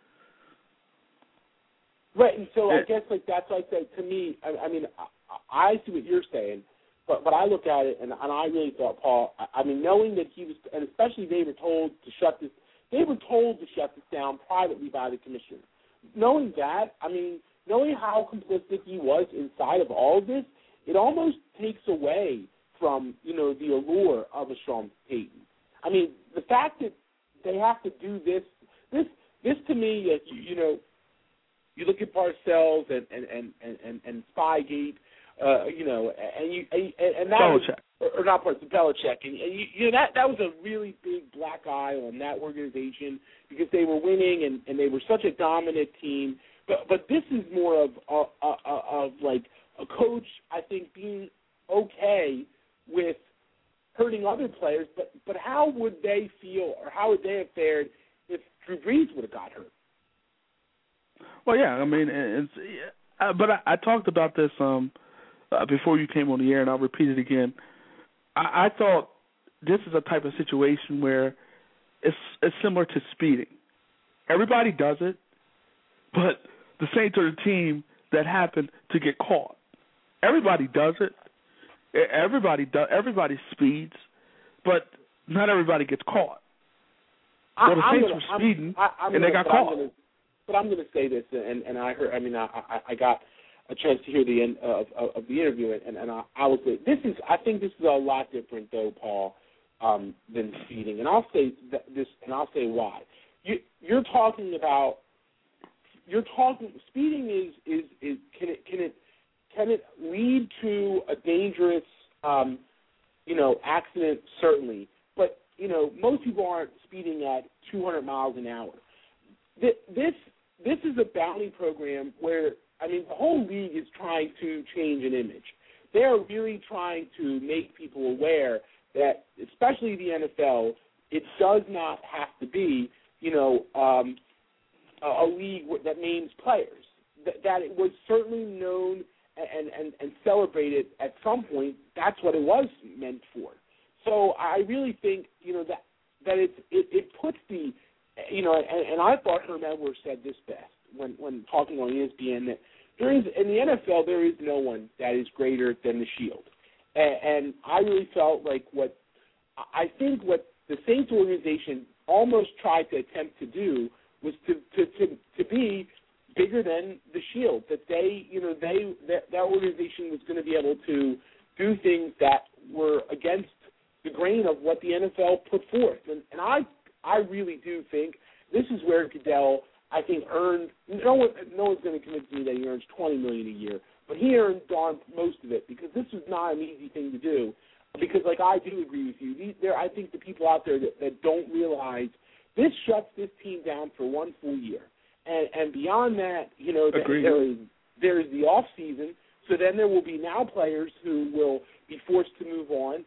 Right, and so I guess that's like to me. I mean, I see what you're saying, but I look at it and I really thought, Paul. I mean, knowing that he was, and especially they were told to shut this down privately by the commissioner. Knowing that, I mean, knowing how complicit he was inside of all of this, it almost takes away from the allure of a Sean Payton. I mean, the fact that they have to do this to me, you look at Parcells and Spygate, and that was, or not Parcells, Belichick, and that was a really big black eye on that organization because they were winning and they were such a dominant team. But this is more of like a coach, I think, being okay with hurting other players, but how would they feel or how would they have fared if Drew Brees would have got hurt? Well, yeah, I mean, but I talked about this before you came on the air, and I'll repeat it again. I thought this is a type of situation where it's similar to speeding. Everybody does it, but the Saints are the team that happened to get caught. Everybody does it. Everybody speeds, but not everybody gets caught. Well, the Saints were speeding, and they got caught. But I'm going to say this, and I heard. I mean, I got a chance to hear the end of the interview, and I would say I think this is a lot different, though, Paul, than speeding. And I'll say this, and I'll say why. You're talking about. Speeding is can it lead to a dangerous accident? Certainly, but most people aren't speeding at 200 miles an hour. This is a bounty program where, I mean, the whole league is trying to change an image. They are really trying to make people aware that, especially the NFL, it does not have to be, a league that names players. That it was certainly known and celebrated at some point. That's what it was meant for. So I really think, it puts the, and I thought Herm Edwards said this best when talking on ESPN, that in the NFL there is no one that is greater than the Shield, and I really felt like what the Saints organization almost tried to attempt to do was to be bigger than the Shield, that that organization was going to be able to do things that were against the grain of what the NFL put forth. And I really do think this is where Goodell, I think, earned, no one's going to convince me that he earns $20 million a year, but he earned darn most of it, because this is not an easy thing to do. Because, I do agree with you. I think the people out there that don't realize this shuts this team down for one full year. And beyond that, there is the off season. So then there will be now players who will be forced to move on.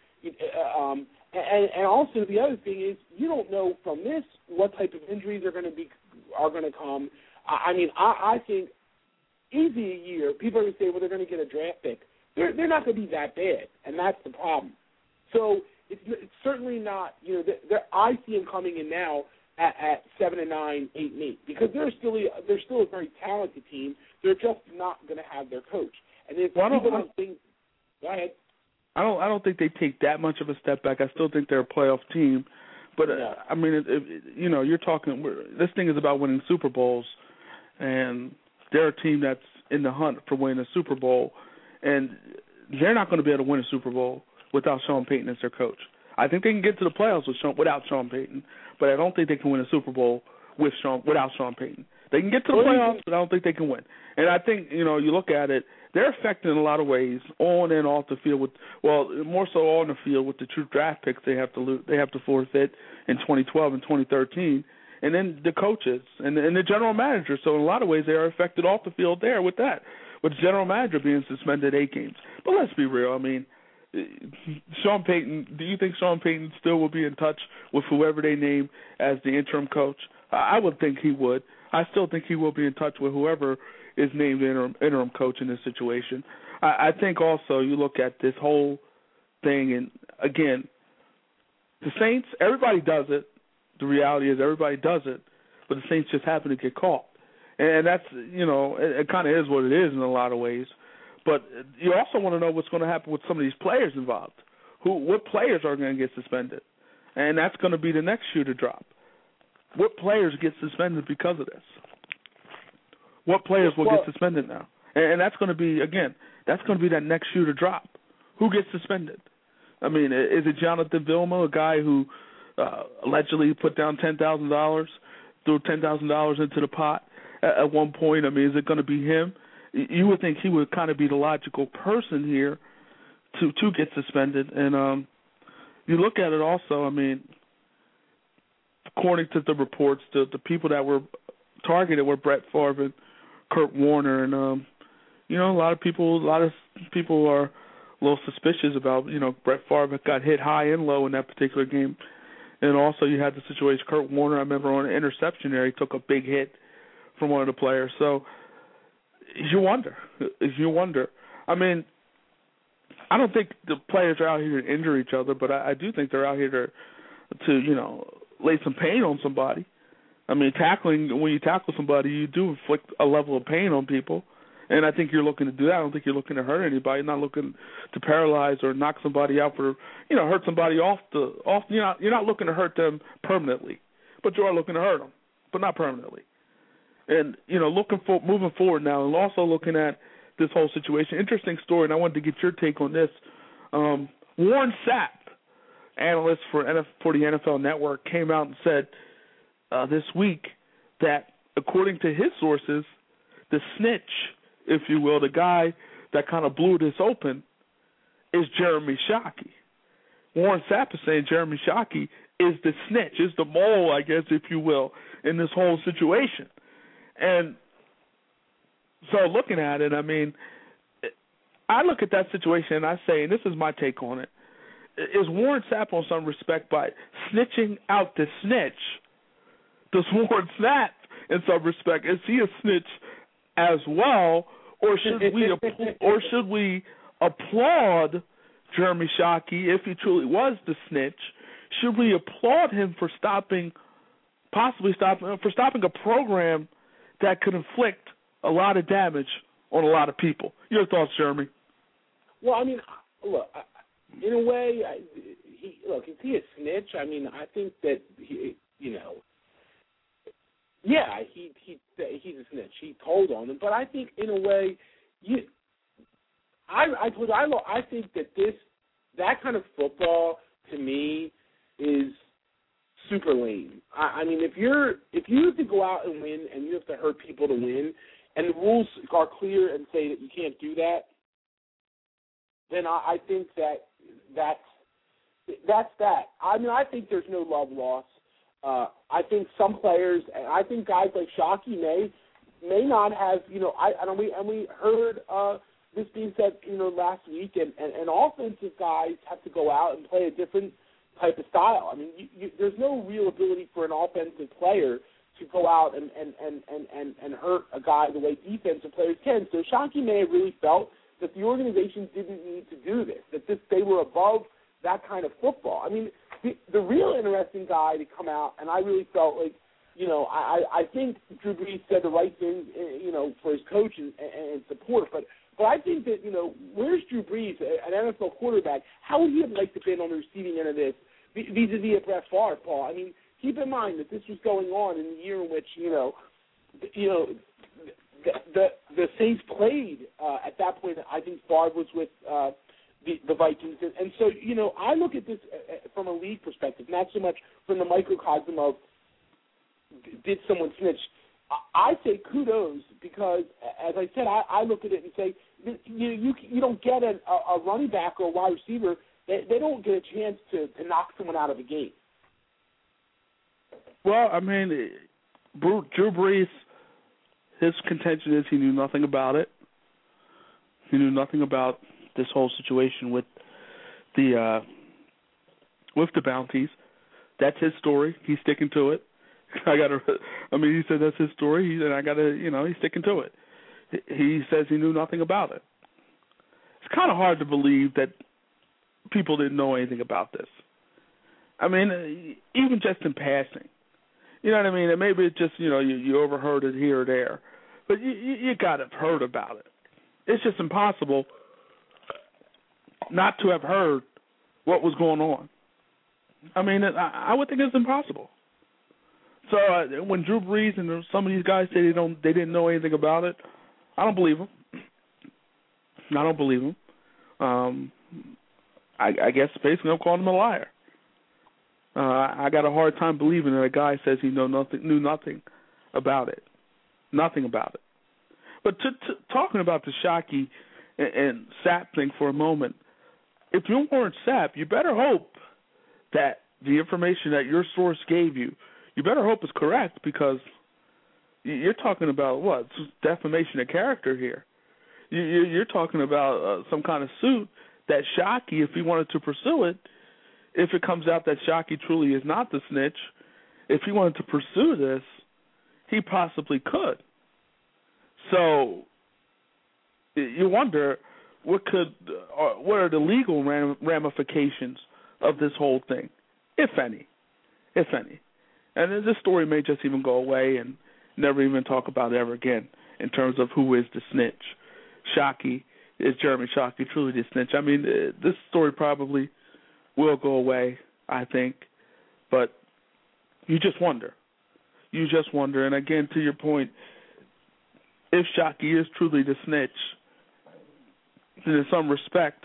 And also the other thing is, you don't know from this what type of injuries are going to come. I think easy a year. People are going to say, well, they're going to get a draft pick. They're not going to be that bad, and that's the problem. So it's certainly not. I see them coming in now at 7-9, 8-8, because they're still a very talented team. They're just not going to have their coach. And if people don't think, go ahead. I don't think they take that much of a step back. I still think they're a playoff team, but you're talking. This thing is about winning Super Bowls, and they're a team that's in the hunt for winning a Super Bowl, and they're not going to be able to win a Super Bowl without Sean Payton as their coach. I think they can get to the playoffs without Sean Payton, but I don't think they can win a Super Bowl without Sean Payton. They can get to the playoffs, but I don't think they can win. And I think, you look at it, they're affected in a lot of ways, on and off the field. More so on the field with the true draft picks they have to forfeit in 2012 and 2013, and then the coaches and the general manager. So in a lot of ways, they are affected off the field there with that, with the general manager being suspended 8 games. But let's be real. Sean Payton, do you think Sean Payton still will be in touch with whoever they name as the interim coach? I would think he would. I still think he will be in touch with whoever is named interim coach in this situation. I think also you look at this whole thing, and again, the Saints, everybody does it. The reality is everybody does it, but the Saints just happen to get caught. And that's, it kind of is what it is in a lot of ways. But you also want to know what's going to happen with some of these players involved. What players are going to get suspended? And that's going to be the next shoe to drop. What players get suspended because of this? What players will get suspended now? And that's going to be, again, that's going to be that next shoe to drop. Who gets suspended? Is it Jonathan Vilma, a guy who allegedly put down $10,000, threw $10,000 into the pot at one point? Is it going to be him? You would think he would kind of be the logical person here to get suspended. And you look at it also, according to the reports, the people that were targeted were Brett Favre and Kurt Warner. And, a lot of people are a little suspicious about, Brett Favre got hit high and low in that particular game. And also you had the situation, Kurt Warner, I remember on an interception there, he took a big hit from one of the players. So you wonder. I don't think the players are out here to injure each other, but I do think they're out here to lay some pain on somebody. Tackling, when you tackle somebody, you do inflict a level of pain on people, and I think you're looking to do that. I don't think you're looking to hurt anybody. You're not looking to paralyze or knock somebody out hurt somebody off. You're not looking to hurt them permanently, but you are looking to hurt them, but not permanently. And, moving forward now, and also looking at this whole situation, interesting story, and I wanted to get your take on this. Warren Sapp, analyst for the NFL Network, came out and said this week that, according to his sources, the snitch, if you will, the guy that kind of blew this open, is Jeremy Shockey. Warren Sapp is saying Jeremy Shockey is the snitch, is the mole, I guess, if you will, in this whole situation. And so looking at it, I look at that situation and I say, and this is my take on it, is Warren Sapp on some respect by snitching out the snitch? Does Warren Sapp, in some respect, is he a snitch as well, or should we applaud Jeremy Shockey if he truly was the snitch? should we applaud him for stopping a program that could inflict a lot of damage on a lot of people? Your thoughts, Jeremy? Well, I mean, look, in a way, is he a snitch? I mean, I think that he's a snitch. He told on him, but I think in a way, I think that kind of football to me is super lame. I mean, if you have to go out and win and you have to hurt people to win, and the rules are clear and say that you can't do that, then I think that's that. I mean, I think there's no love lost. I think some players, I think guys like Shockey may not have, and we heard this being said, last week, and offensive guys have to go out and play a different type of style. I mean, there's no real ability for an offensive player to go out and hurt a guy the way defensive players can. So Shockey may have really felt that the organization didn't need to do this, that they were above that kind of football. I mean, the real interesting guy to come out, and I really felt like, I think Drew Brees said the right thing, for his coach and support, but I think that, where's Drew Brees, an NFL quarterback? How would he have liked to be on the receiving end of this vis-a-vis a Brett Favre, Paul? I mean, keep in mind that this was going on in the year in which, the Saints played at that point. I think Favre was with the Vikings. And so, I look at this from a league perspective, not so much from the microcosm of did someone snitch. I say kudos because, as I said, I look at it and say, you don't get a running back or a wide receiver. They don't get a chance to knock someone out of a game. Well, I mean, Drew Brees, his contention is he knew nothing about it. He knew nothing about this whole situation with the bounties. That's his story. He's sticking to it. He said that's his story, he's sticking to it. He says he knew nothing about it. It's kind of hard to believe that people didn't know anything about this. I mean, even just in passing. You know what I mean? And maybe it's just, you overheard it here or there. But you got to have heard about it. It's just impossible not to have heard what was going on. I mean, I would think it's impossible. So when Drew Brees and some of these guys say they didn't know anything about it, I don't believe them. I guess basically I'm calling him a liar. I got a hard time believing that a guy says he knew nothing about it. Nothing about it. But talking about the Shockey and Sapp thing for a moment, if you weren't Sapp, you better hope that the information that your source gave you better hope is correct, because you're talking about what? Defamation of character here. You're talking about some kind of suit that Shockey, if he wanted to pursue it, if it comes out that Shockey truly is not the snitch, if he wanted to pursue this, he possibly could. So you wonder what are the legal ramifications of this whole thing, if any. And this story may just even go away and never even talk about it ever again in terms of who is the snitch. Is Jeremy Shockey truly the snitch? I mean, this story probably will go away, I think, but you just wonder. And again, to your point, if Shockey is truly the snitch, then in some respect,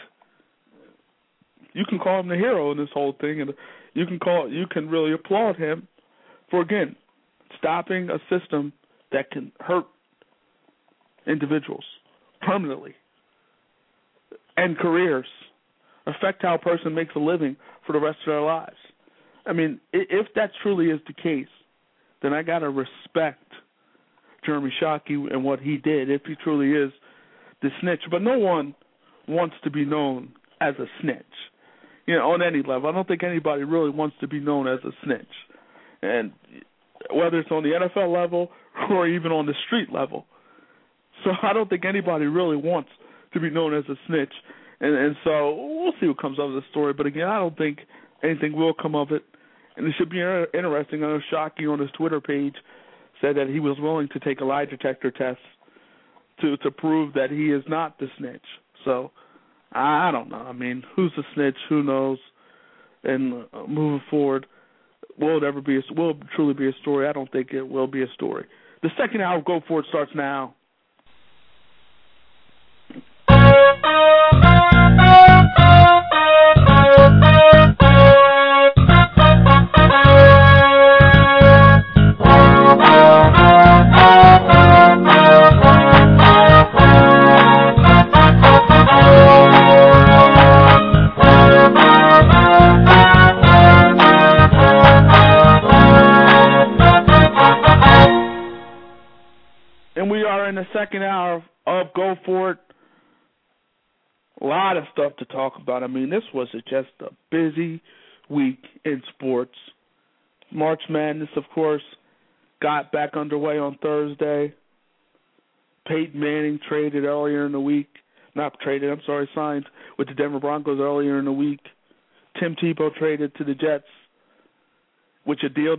you can call him the hero in this whole thing, and you can really applaud him for, again, stopping a system that can hurt individuals permanently, end careers, affect how a person makes a living for the rest of their lives. I mean, if that truly is the case, then I got to respect Jeremy Shockey and what he did, if he truly is the snitch. But no one wants to be known as a snitch, on any level. I don't think anybody really wants to be known as a snitch. And whether it's on the NFL level or even on the street level. So I don't think anybody really wants to be known as a snitch. And so we'll see what comes out of the story. But again, I don't think anything will come of it. And it should be interesting. I know Shockey on his Twitter page said that he was willing to take a lie detector test to prove that he is not the snitch. So I don't know. I mean, who's the snitch? Who knows? And moving forward, will it truly be a story? I don't think it will be a story. The second hour of Go For It starts now. And we are in the second hour of Go For It. A lot of stuff to talk about. I mean, this was just a busy week in sports. March Madness, of course, got back underway on Thursday. Peyton Manning signed with the Denver Broncos earlier in the week. Tim Tebow traded to the Jets, which this deal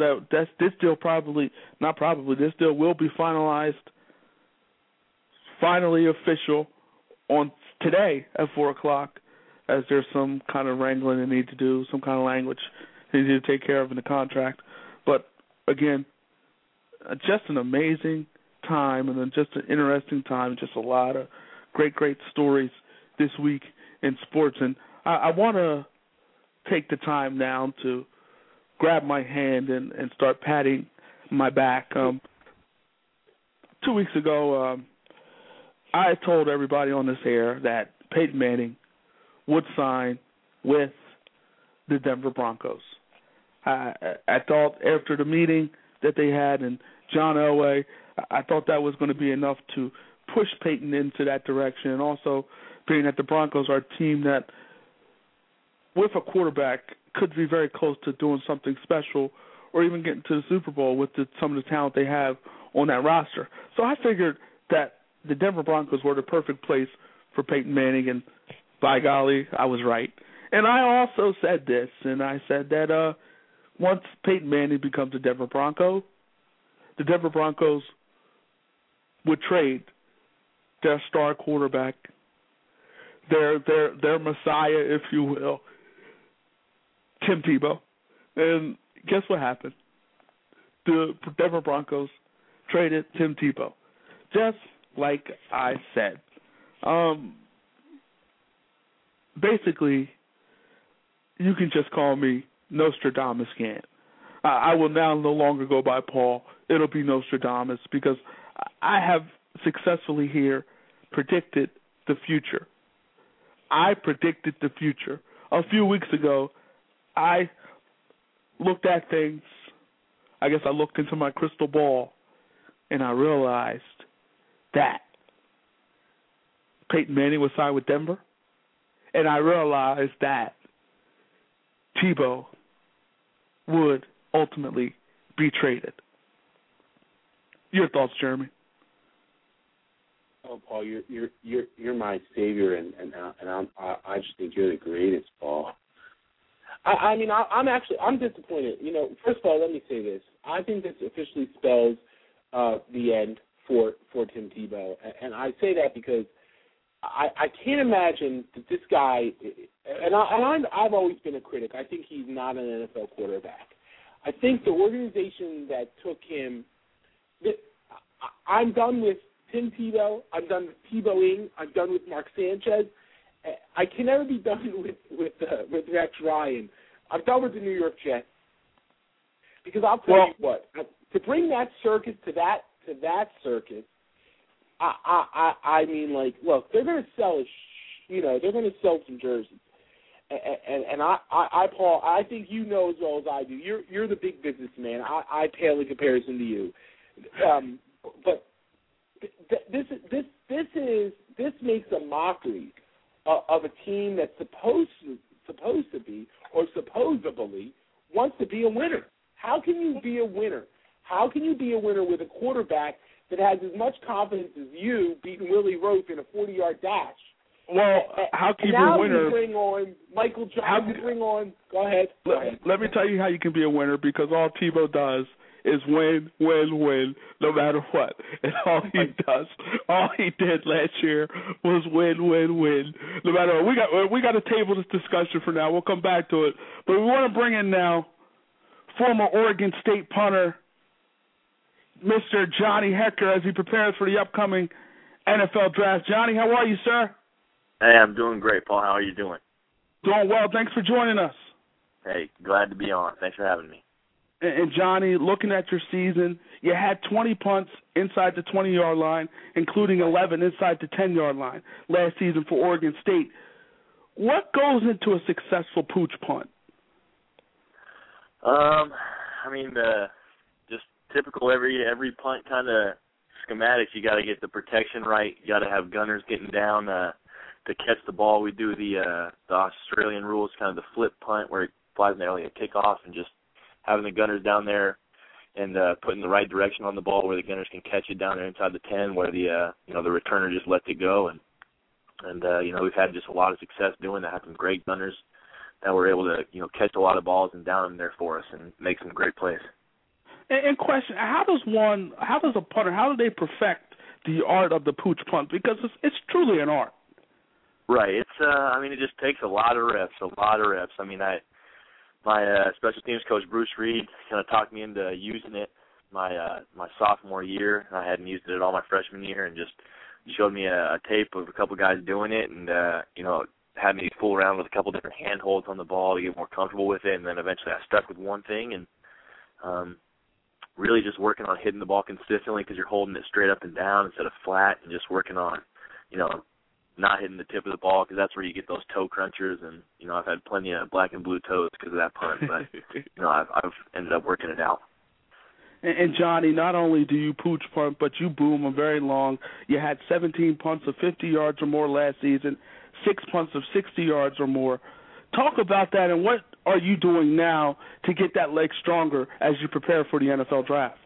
will be finalized, finally official on today at 4 o'clock, as there's some kind of wrangling they need to do, some kind of language they need to take care of in the contract. But, again, just an amazing time and just an interesting time, just a lot of great stories this week in sports. And I want to take the time now to grab my hand and start patting my back. 2 weeks ago, I told everybody on this air that Peyton Manning would sign with the Denver Broncos. I thought after the meeting that they had and John Elway, I thought that was going to be enough to push Peyton into that direction, and also being that the Broncos are a team that, with a quarterback, could be very close to doing something special or even getting to the Super Bowl with some of the talent they have on that roster. So I figured that the Denver Broncos were the perfect place for Peyton Manning, and by golly, I was right. And I also said this, and I said that once Peyton Manning becomes a Denver Bronco, the Denver Broncos would trade their star quarterback, their messiah, if you will, Tim Tebow. And guess what happened? The Denver Broncos traded Tim Tebow, just like I said. Basically, you can just call me Nostradamus Gant. I will now no longer go by Paul. It'll be Nostradamus, because I have successfully here predicted the future. I predicted the future. A few weeks ago, I looked at things. I guess I looked into my crystal ball, and I realized that Peyton Manning was signed with Denver, and I realized that Tebow would ultimately be traded. Your thoughts, Jeremy? Oh, Paul, you're my savior, and I just think you're the greatest, Paul. I'm disappointed. You know, first of all, let me say this. I think this officially spells the end for Tim Tebow, and I say that because I can't imagine that this guy, and I've always been a critic. I think he's not an NFL quarterback. I think the organization that took him, I'm done with Tim Tebow. I'm done with Tebowing. I'm done with Mark Sanchez. I can never be done with Rex Ryan. I'm done with the New York Jets, because I'll tell you what, to bring that circus to that circus, I mean, like, look, they're going to sell they're going to sell some jerseys, and I Paul, I think you know as well as I do. You're the big businessman. I pale in comparison to you, but this makes a mockery of a team that's supposed to be, or supposedly wants to be a winner. How can you be a winner? How can you be a winner with a quarterback that has as much confidence as you beating Willie Roaf in a 40-yard dash? Well, how can you be a winner? Now we bring on Michael Jordan. Go ahead. Let me tell you how you can be a winner, because all Tebow does is win, no matter what. And all he did last year was win, no matter what. We got to table this discussion for now. We'll come back to it. But we want to bring in now former Oregon State punter, Mr. Johnny Hekker, as he prepares for the upcoming NFL draft. Johnny, how are you, sir? Hey, I'm doing great, Paul. How are you doing? Doing well. Thanks for joining us. Hey, glad to be on. Thanks for having me. And Johnny, looking at your season, you had 20 punts inside the 20-yard line, including 11 inside the 10-yard line last season for Oregon State. What goes into a successful pooch punt? Just typical every punt kind of schematics. You got to get the protection right. You got to have gunners getting down to catch the ball. We do the Australian rules, kind of the flip punt, where it flies in there like a kickoff, and just having the gunners down there and putting the right direction on the ball where the gunners can catch it down there inside the 10, where the returner just lets it go. And we've had just a lot of success doing that. Had some great gunners that were able to catch a lot of balls and down them there for us and make some great plays. And question: how does a punter, how do they perfect the art of the pooch punt? Because it's truly an art. Right. It's it just takes a lot of reps. My special teams coach, Bruce Reed, kind of talked me into using it my sophomore year. I hadn't used it at all my freshman year, and just showed me a tape of a couple guys doing it, and had me fool around with a couple different handholds on the ball to get more comfortable with it. And then eventually I stuck with one thing, and really just working on hitting the ball consistently, because you're holding it straight up and down instead of flat, and just working on not hitting the tip of the ball, because that's where you get those toe crunchers. And I've had plenty of black and blue toes because of that punt, but I've ended up working it out. And Johnny, not only do you pooch punt, but you boom them very long. You had 17 punts of 50 yards or more last season, 6 punts of 60 yards or more. Talk about that, and what are you doing now to get that leg stronger as you prepare for the NFL draft?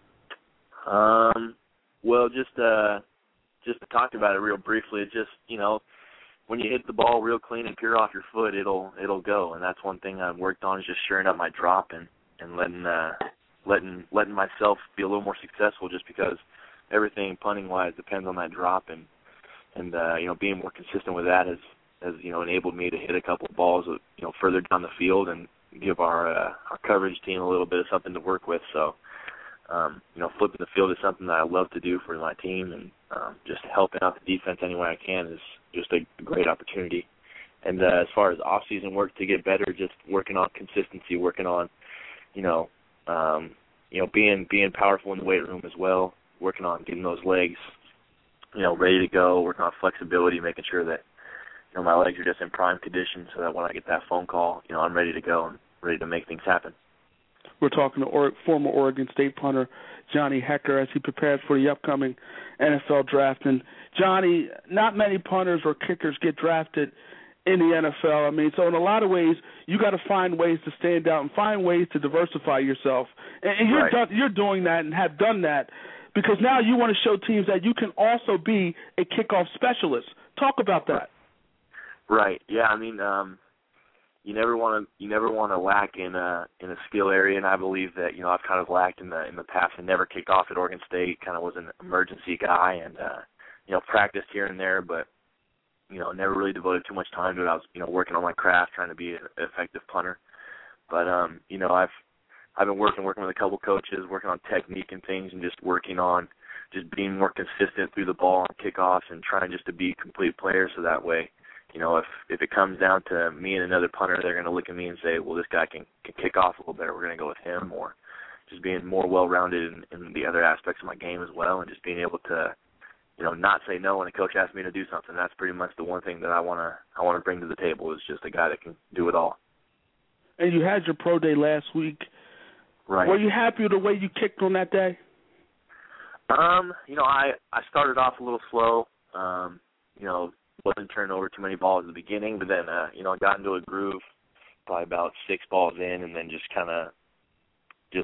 Well, just to talk about it real briefly, it's just, when you hit the ball real clean and pure off your foot, it'll go. And that's one thing I've worked on, is just shoring up my drop and letting myself be a little more successful, just because everything punting wise depends on that drop, and being more consistent with that has enabled me to hit a couple of balls further down the field and give our coverage team a little bit of something to work with. So flipping the field is something that I love to do for my team, and just helping out the defense any way I can is just a great opportunity. And as far as off-season work to get better, just working on consistency, working on being powerful in the weight room as well, working on getting those legs ready to go, working on flexibility, making sure that my legs are just in prime condition, so that when I get that phone call, I'm ready to go and ready to make things happen. We're talking to former Oregon State punter Johnny Hekker as he prepares for the upcoming NFL draft. And Johnny, not many punters or kickers get drafted in the NFL. So in a lot of ways, you got to find ways to stand out and find ways to diversify yourself. And you're doing that and have done that, because now you want to show teams that you can also be a kickoff specialist. Talk about that. Right. Yeah. You never want to lack in a skill area, and I believe that I've kind of lacked in the past. I never kicked off at Oregon State. Kind of was an emergency guy, and practiced here and there, but never really devoted too much time to it. I was working on my craft, trying to be an effective punter. But I've been working with a couple coaches, working on technique and things, and just working on just being more consistent through the ball on kickoffs, and trying just to be a complete player, so that way, if it comes down to me and another punter, they're going to look at me and say, well, this guy can kick off a little better, we're going to go with him. Or just being more well-rounded in the other aspects of my game as well, and just being able to, not say no when a coach asks me to do something. That's pretty much the one thing that I want to bring to the table, is just a guy that can do it all. And you had your pro day last week. Right. Were you happy with the way you kicked on that day? I started off a little slow. Wasn't turning over too many balls at the beginning, but then I got into a groove, probably about 6 balls in, and then just kind of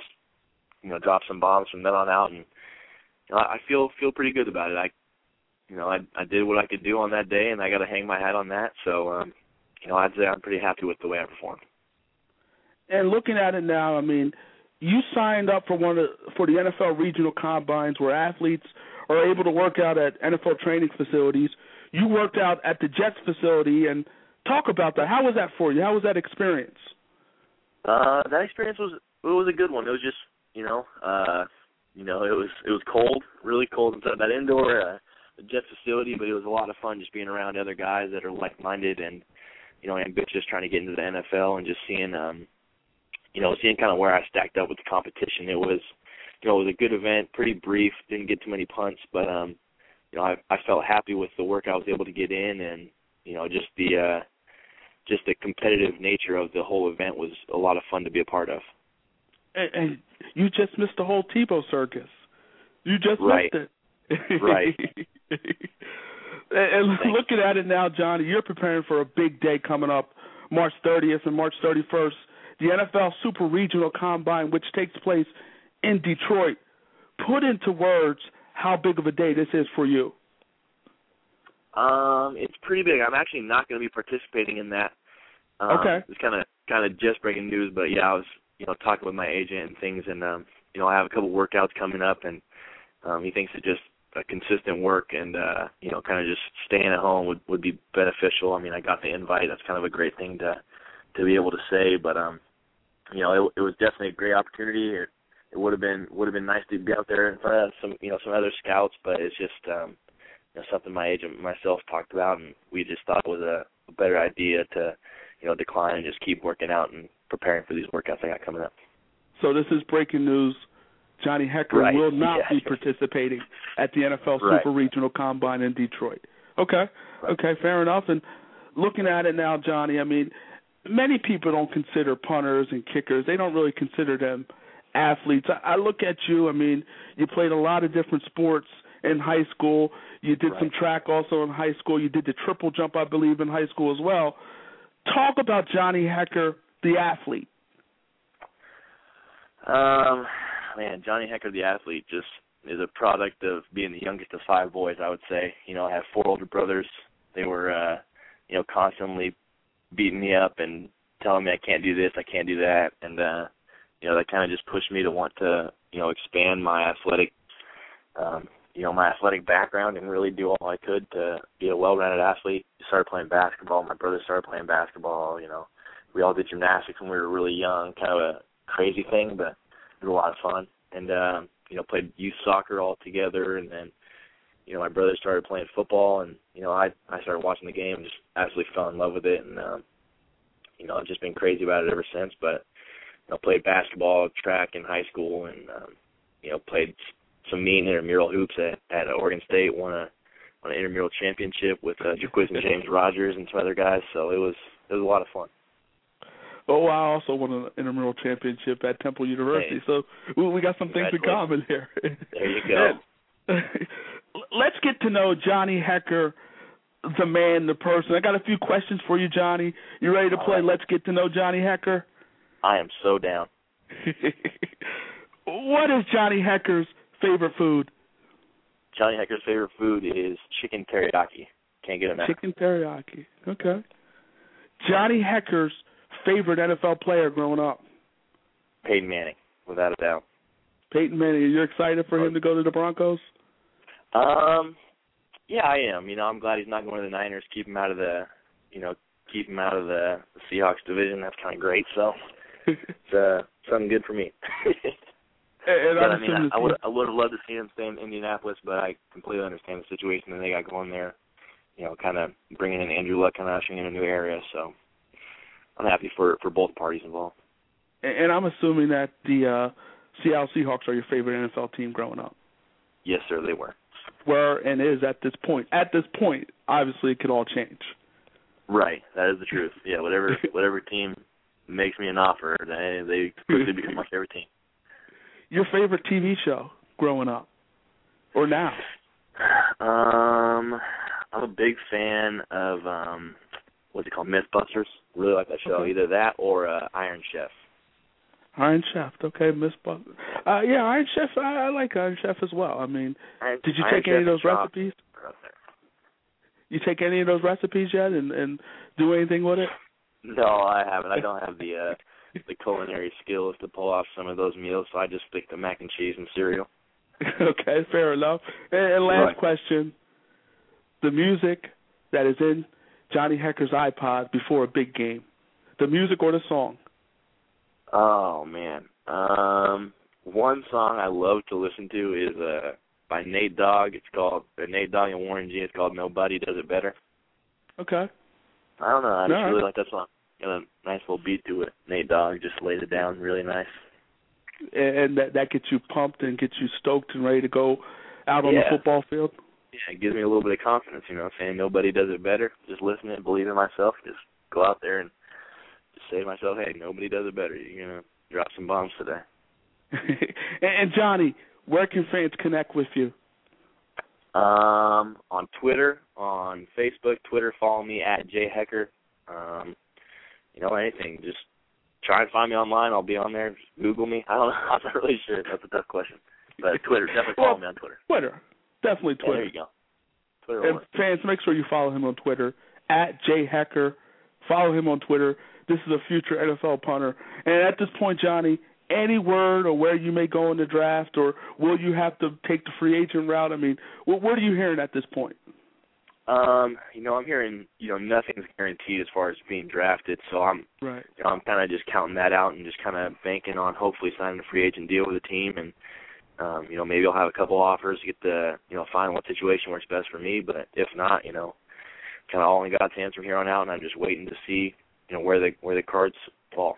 dropped some bombs from then on out, and I feel pretty good about it. I did what I could do on that day, and I got to hang my hat on that. So, I'd say I'm pretty happy with the way I performed. And looking at it now, I mean, you signed up for the NFL regional combines where athletes are able to work out at NFL training facilities. You worked out at the Jets facility, and talk about that. How was that for you? How was that experience? That experience was a good one. It was just, it was cold, really cold inside that indoor the Jets facility, but it was a lot of fun just being around other guys that are like-minded and, ambitious, trying to get into the NFL, and just seeing kind of where I stacked up with the competition. It was a good event, pretty brief, didn't get too many punts, but I felt happy with the work I was able to get in, and just the competitive nature of the whole event was a lot of fun to be a part of. And you just missed the whole Tebow circus. You just missed it. Right. And looking at it now, Johnny, you're preparing for a big day coming up, March 30th and March 31st, the NFL Super Regional Combine, which takes place in Detroit. Put into words how big of a day this is for you. It's pretty big. I'm actually not going to be participating in that. Okay. It's kind of just breaking news, but yeah, I was talking with my agent and things, and I have a couple workouts coming up, and he thinks that just a consistent work and kind of just staying at home would be beneficial. I mean, I got the invite. That's kind of a great thing to be able to say, but it was definitely a great opportunity. It would have been nice to be out there in front of some other scouts, but it's just something my agent and myself talked about, and we just thought it was a better idea to decline and just keep working out and preparing for these workouts I got coming up. So this is breaking news. Johnny Hekker will not be participating at the NFL Super Regional Combine in Detroit. Okay. Right. Okay, fair enough. And looking at it now, Johnny, I mean, many people don't consider punters and kickers. They don't really consider them athletes. I look at you, I mean, you played a lot of different sports in high school. You did some track also in high school. You did the triple jump, I believe, in high school as well. Talk about Johnny Hekker, the athlete. Man, Johnny Hekker, the athlete, just is a product of being the youngest of 5 boys, I would say. I have 4 older brothers. They were, constantly beating me up and telling me I can't do this, I can't do that. And, that kind of just pushed me to want to, expand my athletic, my athletic background and really do all I could to be a well-rounded athlete. I started playing basketball. My brother started playing basketball. We all did gymnastics when we were really young, kind of a crazy thing, but it was a lot of fun. And, played youth soccer all together. And then, my brother started playing football, and, I started watching the game and just absolutely fell in love with it. And, I've just been crazy about it ever since. But, played basketball, track in high school, and, played some mean intramural hoops at Oregon State, won an intramural championship with Jaquiz and James Rogers and some other guys. So it was a lot of fun. Oh, I also won an intramural championship at Temple University, so we got some things in common here. There you go. Let's get to know Johnny Hekker, the man, the person. I got a few questions for you, Johnny. You ready to play Let's Get to Know Johnny Hekker? I am so down. What is Johnny Hekker's favorite food? Johnny Hekker's favorite food is chicken teriyaki. Can't get enough. Chicken teriyaki. Okay. Johnny Hekker's favorite NFL player growing up? Peyton Manning, without a doubt. Peyton Manning. Are you excited for him to go to the Broncos? Yeah, I am. I'm glad he's not going to the Niners. Keep him out of the Seahawks division. That's kind of great. So it's something good for me. I would have loved to see him stay in Indianapolis, but I completely understand the situation that they got going there. Kind of bringing in Andrew Luck, kind of ushering in a new area. So I'm happy for both parties involved. And I'm assuming that the Seattle Seahawks are your favorite NFL team growing up. Yes, sir, they were. Were and is at this point. At this point, obviously, it could all change. Right, that is the truth. Yeah, whatever team makes me an offer, they quickly become my favorite team. Your favorite TV show growing up, or now? I'm a big fan of what's it called, MythBusters. Really like that show. Okay. Either that or Iron Chef. Iron Chef, okay, MythBusters. Yeah, Iron Chef. I like Iron Chef as well. I mean, did you take any of those recipes? You take any of those recipes yet and do anything with it? No, I haven't. I don't have the culinary skills to pull off some of those meals, so I just stick to mac and cheese and cereal. Okay, fair enough. And last question, the music that is in Johnny Hekker's iPod before a big game, the music or the song? Oh, man. One song I love to listen to is by Nate Dogg. It's called Nate Dogg and Warren G. It's called Nobody Does It Better. Okay. I don't know. I just really like that song. Got a nice little beat to it. Nate Dogg just laid it down really nice. And that gets you pumped and gets you stoked and ready to go out on the football field? Yeah, it gives me a little bit of confidence, saying nobody does it better. Just listen and believe in myself. Just go out there and just say to myself, hey, nobody does it better. You're going to drop some bombs today. And Johnny, where can fans connect with you? On Twitter, on Facebook, Twitter, follow me at jhecker. Anything. Just try and find me online. I'll be on there. Just Google me. I don't know. I'm not really sure. That's a tough question. But Twitter, definitely follow me on Twitter. Definitely Twitter. There you go. Twitter. And fans, make sure you follow him on Twitter, at jhecker. Follow him on Twitter. This is a future NFL punter. And at this point, Johnny, any word or where you may go in the draft, or will you have to take the free agent route? I mean, what are you hearing at this point? I'm hearing, nothing's guaranteed as far as being drafted, so I'm kind of just counting that out and just kind of banking on hopefully signing a free agent deal with the team, and maybe I'll have a couple offers to get the, find what situation works best for me, but if not, kind of all in God's hands from here on out, and I'm just waiting to see, where the cards fall.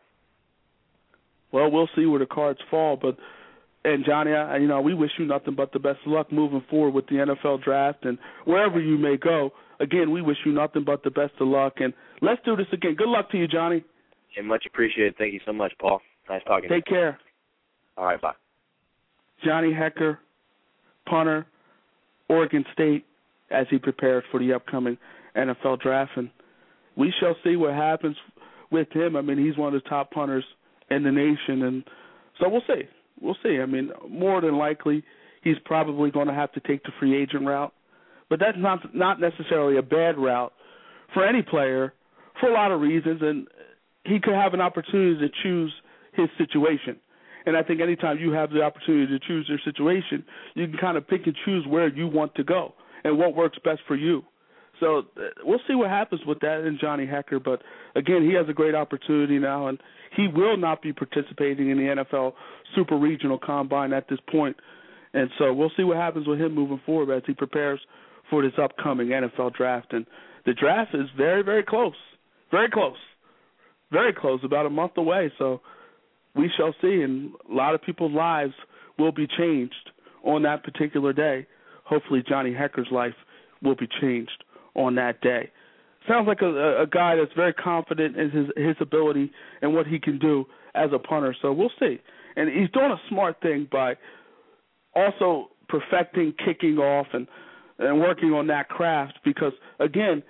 Well, we'll see where the cards fall, and Johnny, we wish you nothing but the best of luck moving forward with the NFL draft and wherever you may go. Again, we wish you nothing but the best of luck, and let's do this again. Good luck to you, Johnny. And much appreciated. Thank you so much, Paul. Nice talking to you. Take care. All right, bye. Johnny Hekker, punter, Oregon State, as he prepares for the upcoming NFL draft, and we shall see what happens with him. I mean, he's one of the top punters in the nation, and so we'll see. We'll see. I mean, more than likely, he's probably going to have to take the free agent route. But that's not necessarily a bad route for any player for a lot of reasons, and he could have an opportunity to choose his situation. And I think anytime you have the opportunity to choose your situation, you can kind of pick and choose where you want to go and what works best for you. So we'll see what happens with that in Johnny Hekker. But, again, he has a great opportunity now, and he will not be participating in the NFL Super Regional Combine at this point. And so we'll see what happens with him moving forward as he prepares for this upcoming NFL draft. And the draft is very, very close. Very close. Very close, about a month away. So we shall see, and a lot of people's lives will be changed on that particular day. Hopefully Johnny Hekker's life will be changed on that day. Sounds like a guy that's very confident in his ability and what he can do as a punter. So we'll see. And he's doing a smart thing by also perfecting kicking off and working on that craft because, again,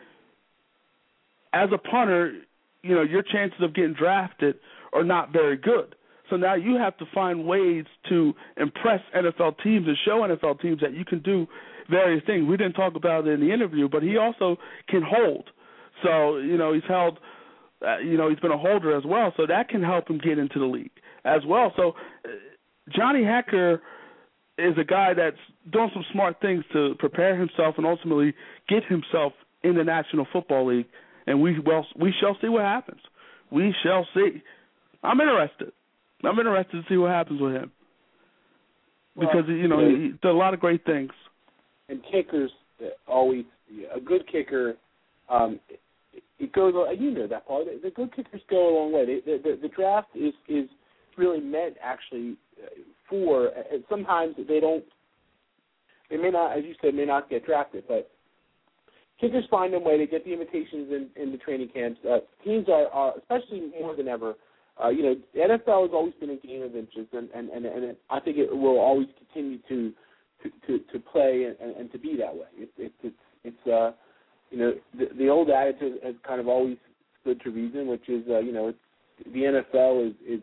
as a punter, your chances of getting drafted are not very good. So now you have to find ways to impress NFL teams and show NFL teams that you can do various things. We didn't talk about it in the interview, but he also can hold. So, he's held, he's been a holder as well, so that can help him get into the league as well. So Johnny Hekker is a guy that's doing some smart things to prepare himself and ultimately get himself in the National Football League, and we shall see what happens. We shall see. I'm interested to see what happens with him because, he did a lot of great things. And kickers always, a good kicker, it goes, that, Paul. The good kickers go a long way. The draft is really meant actually for, and sometimes they may not, as you said, may not get drafted, but kickers find their way. They get the invitations in the training camps. Teams are, especially more than ever, the NFL has always been a game of inches, and I think it will always continue to play and to be that way. It's the old adage has kind of always stood to reason, which is the NFL is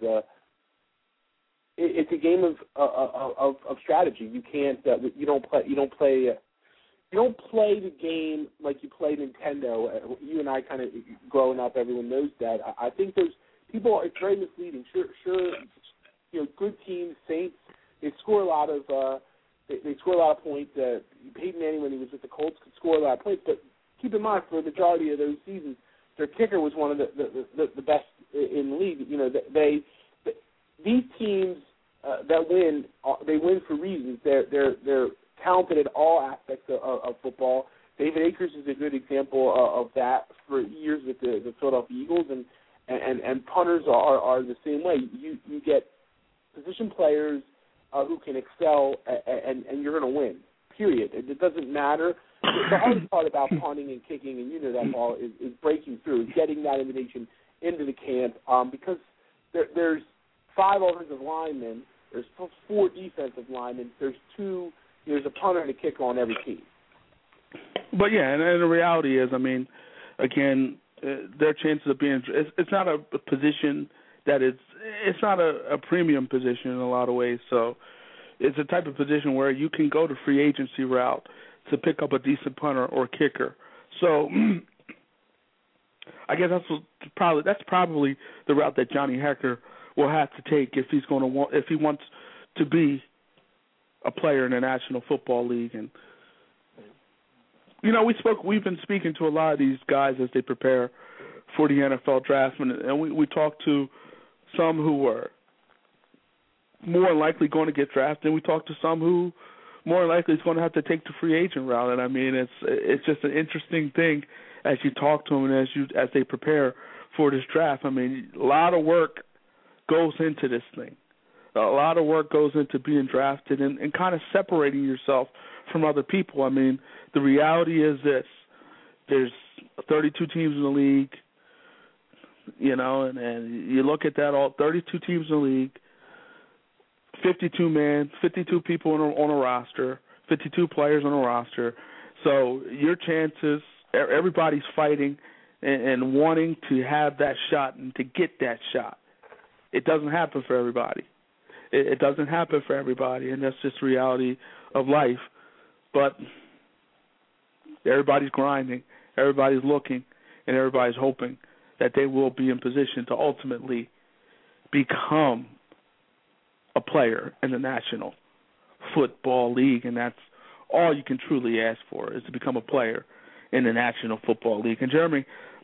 it's a game of strategy. You can't you don't play you don't play the game like you play Nintendo. You and I kind of growing up, everyone knows that. I think there's people. It's very misleading. Sure, good teams, Saints, they score a lot of they score a lot of points. Peyton Manning, when he was with the Colts, could score a lot of points. But keep in mind, for the majority of those seasons, their kicker was one of the best in the league. These teams that win, they win for reasons. They're talented at all aspects of football. David Akers is a good example of that for years with the Philadelphia Eagles, and punters are the same way. You get position players who can excel, and you're going to win, period. It doesn't matter. The hardest part about punting and kicking, and you know that, Paul, is breaking through, getting that invitation into the camp, because there's 5 offensive linemen, there's 4 defensive linemen, there's a punter and a kicker on every team. But, yeah, and the reality is, I mean, again, their chances of being – it's not a position that it's not a premium position in a lot of ways. So it's a type of position where you can go the free agency route to pick up a decent punter or kicker. So I guess that's probably the route that Johnny Hekker will have to take if he wants to be a player in the National Football League. And we've been speaking to a lot of these guys as they prepare for the NFL draft, and we talked to some who were more likely going to get drafted, and we talked to some who more likely is going to have to take the free agent route. And I mean, it's just an interesting thing as you talk to them and as they prepare for this draft. I mean, a lot of work goes into this thing. A lot of work goes into being drafted and kind of separating yourself from other people. I mean, the reality is this: there's 32 teams in the league, and you look at that, all 32 teams in the league. 52 people on a roster, 52 players on a roster. So your chances, everybody's fighting and wanting to have that shot and to get that shot. It doesn't happen for everybody. It doesn't happen for everybody, and that's just the reality of life. But everybody's grinding, everybody's looking, and everybody's hoping that they will be in position to ultimately become a player in the National Football League, and that's all you can truly ask for, is to become a player in the National Football League. And Jeremy,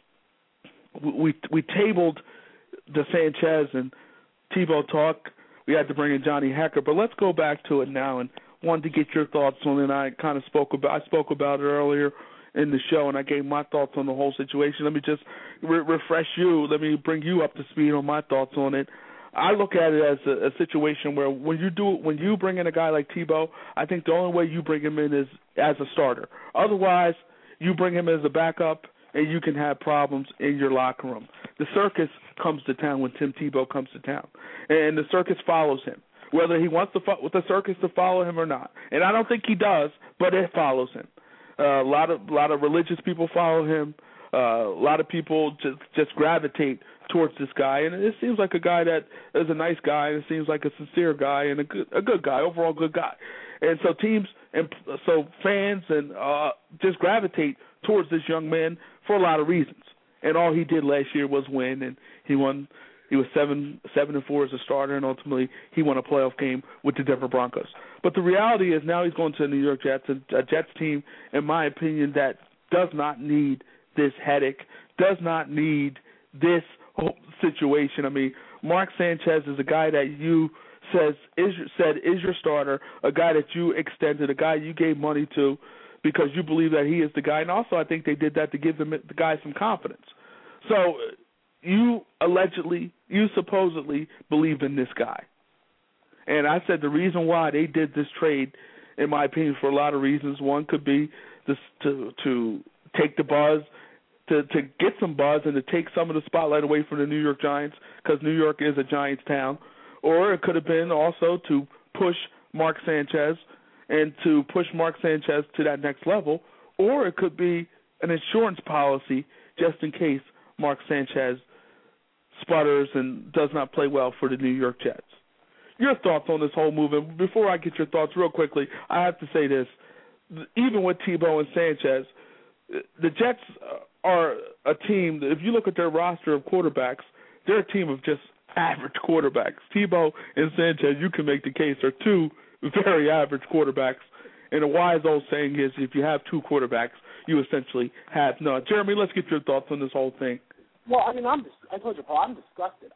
we tabled the Sanchez and Tebow talk. We had to bring in Johnny Hekker, but let's go back to it now and wanted to get your thoughts on it. I spoke about it earlier in the show, and I gave my thoughts on the whole situation. Let me just refresh you. Let me bring you up to speed on my thoughts on it. I look at it as a situation where when you bring in a guy like Tebow, I think the only way you bring him in is as a starter. Otherwise, you bring him as a backup, and you can have problems in your locker room. The circus comes to town when Tim Tebow comes to town, and the circus follows him, whether he wants the circus to follow him or not. And I don't think he does, but it follows him. A lot of religious people follow him. A lot of people just gravitate towards this guy, and it seems like a guy that is a nice guy, and it seems like a sincere guy and a good guy, overall good guy. And so teams and so fans and just gravitate towards this young man for a lot of reasons. And all he did last year was win, and he won. He was 7-4 as a starter, and ultimately he won a playoff game with the Denver Broncos. But the reality is now he's going to the New York Jets, a Jets team, in my opinion, that does not need this headache, does not need this whole situation. I mean, Mark Sanchez is a guy that you said is your starter, a guy that you extended, a guy you gave money to because you believe that he is the guy. And also I think they did that to give the guy some confidence. So you supposedly believe in this guy. And I said the reason why they did this trade, in my opinion, for a lot of reasons. One could be this, to take the buzz, to get some buzz and to take some of the spotlight away from the New York Giants, because New York is a Giants town. Or it could have been also to push Mark Sanchez and to push Mark Sanchez to that next level. Or it could be an insurance policy just in case Mark Sanchez sputters and does not play well for the New York Jets. Your thoughts on this whole move? And before I get your thoughts real quickly, I have to say this. even with Tebow and Sanchez, the Jets are a team that if you look at their roster of quarterbacks, they're a team of just average quarterbacks. Tebow and Sanchez, you can make the case, are two very average quarterbacks. And a wise old saying is, if you have two quarterbacks, you essentially have none. Jeremy, let's get your thoughts on this whole thing. Well, I mean, I told you, Paul, I'm disgusted.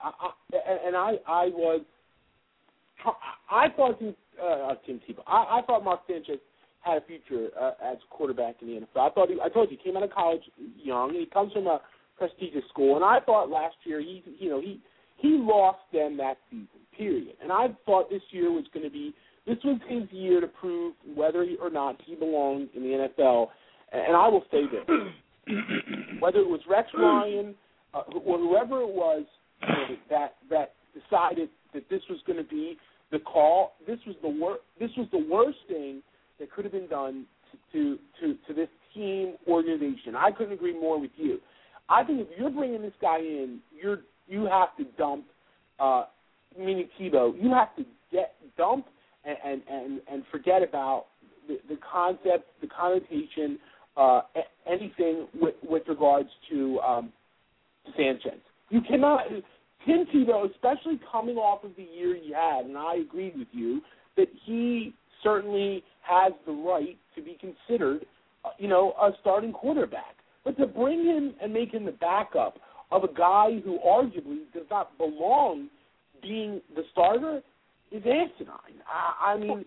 I thought Mark Sanchez had a future as a quarterback in the NFL. I told you, he came out of college young, and he comes from a prestigious school. And I thought last year he lost them that season, period. And I thought this year was going to be, this was his year to prove whether or not he belonged in the NFL. And I will say this, whether it was Rex Ryan or whoever it was that decided that this was going to be the call, this was the worst thing that could have been done to this team organization. I couldn't agree more with you. I think if you're bringing this guy in, you have to dump, meaning Tebow, you have to dump and forget about the concept, the connotation, anything with regards to Sanchez. You cannot, Tim Tebow, especially coming off of the year he had, and I agree with you, that he certainly has the right to be considered, a starting quarterback. But to bring him and make him the backup of a guy who arguably does not belong being the starter is asinine. I mean,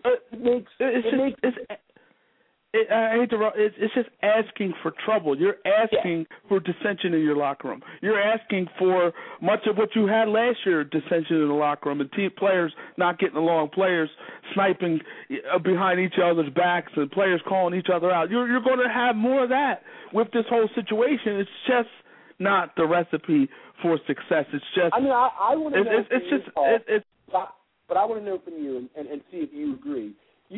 it's just asking for trouble. You're asking for dissension in your locker room. You're asking for much of what you had last year, dissension in the locker room, and players not getting along, players sniping behind each other's backs, and players calling each other out. You're going to have more of that with this whole situation. It's just not the recipe for success. It's just. I mean, I want to know. But I want to know from you and see if you agree.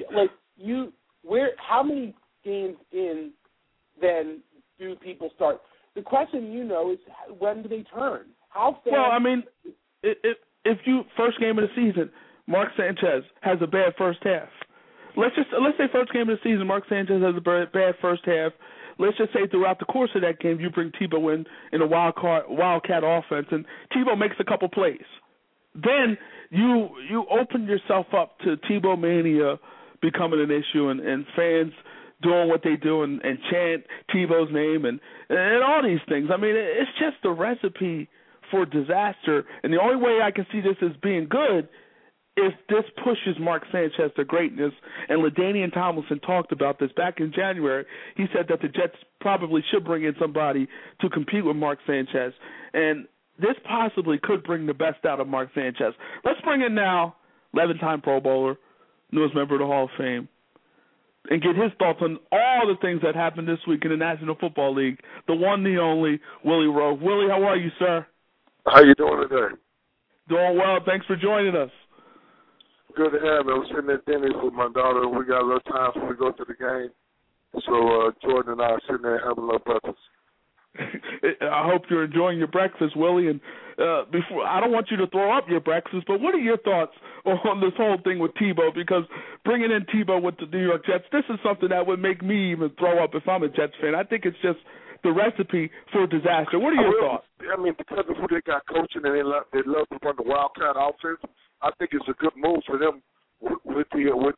How many games in then do people start? The question, is when do they turn? How fast? Well, I mean, if you first game of the season, Mark Sanchez has a bad first half. Let's say first game of the season, Mark Sanchez has a bad first half. Let's just say throughout the course of that game, you bring Tebow in a wildcat offense, and Tebow makes a couple plays. Then you open yourself up to Tebow mania becoming an issue, and fans doing what they do and chant Tebow's name and all these things. I mean, it's just a recipe for disaster. And the only way I can see this as being good is this pushes Mark Sanchez to greatness. And LaDainian Tomlinson talked about this back in January. He said that the Jets probably should bring in somebody to compete with Mark Sanchez. And this possibly could bring the best out of Mark Sanchez. Let's bring in now 11-time Pro Bowler, newest member of the Hall of Fame, and get his thoughts on all the things that happened this week in the National Football League. The one, the only, Willie Rowe. Willie, how are you, sir? How you doing today? Doing well. Thanks for joining us. Good to have you. I was sitting at Denny's with my daughter. We got a little time before we go to the game. So Jordan and I are sitting there having a little breakfast. I hope you're enjoying your breakfast, Willie. And before, I don't want you to throw up your breakfast, but what are your thoughts on this whole thing with Tebow? Because bringing in Tebow with the New York Jets, this is something that would make me even throw up if I'm a Jets fan. I think it's just the recipe for disaster. What are your thoughts? I mean, because of who they got coaching and they love to run the Wildcat offense, I think it's a good move for them with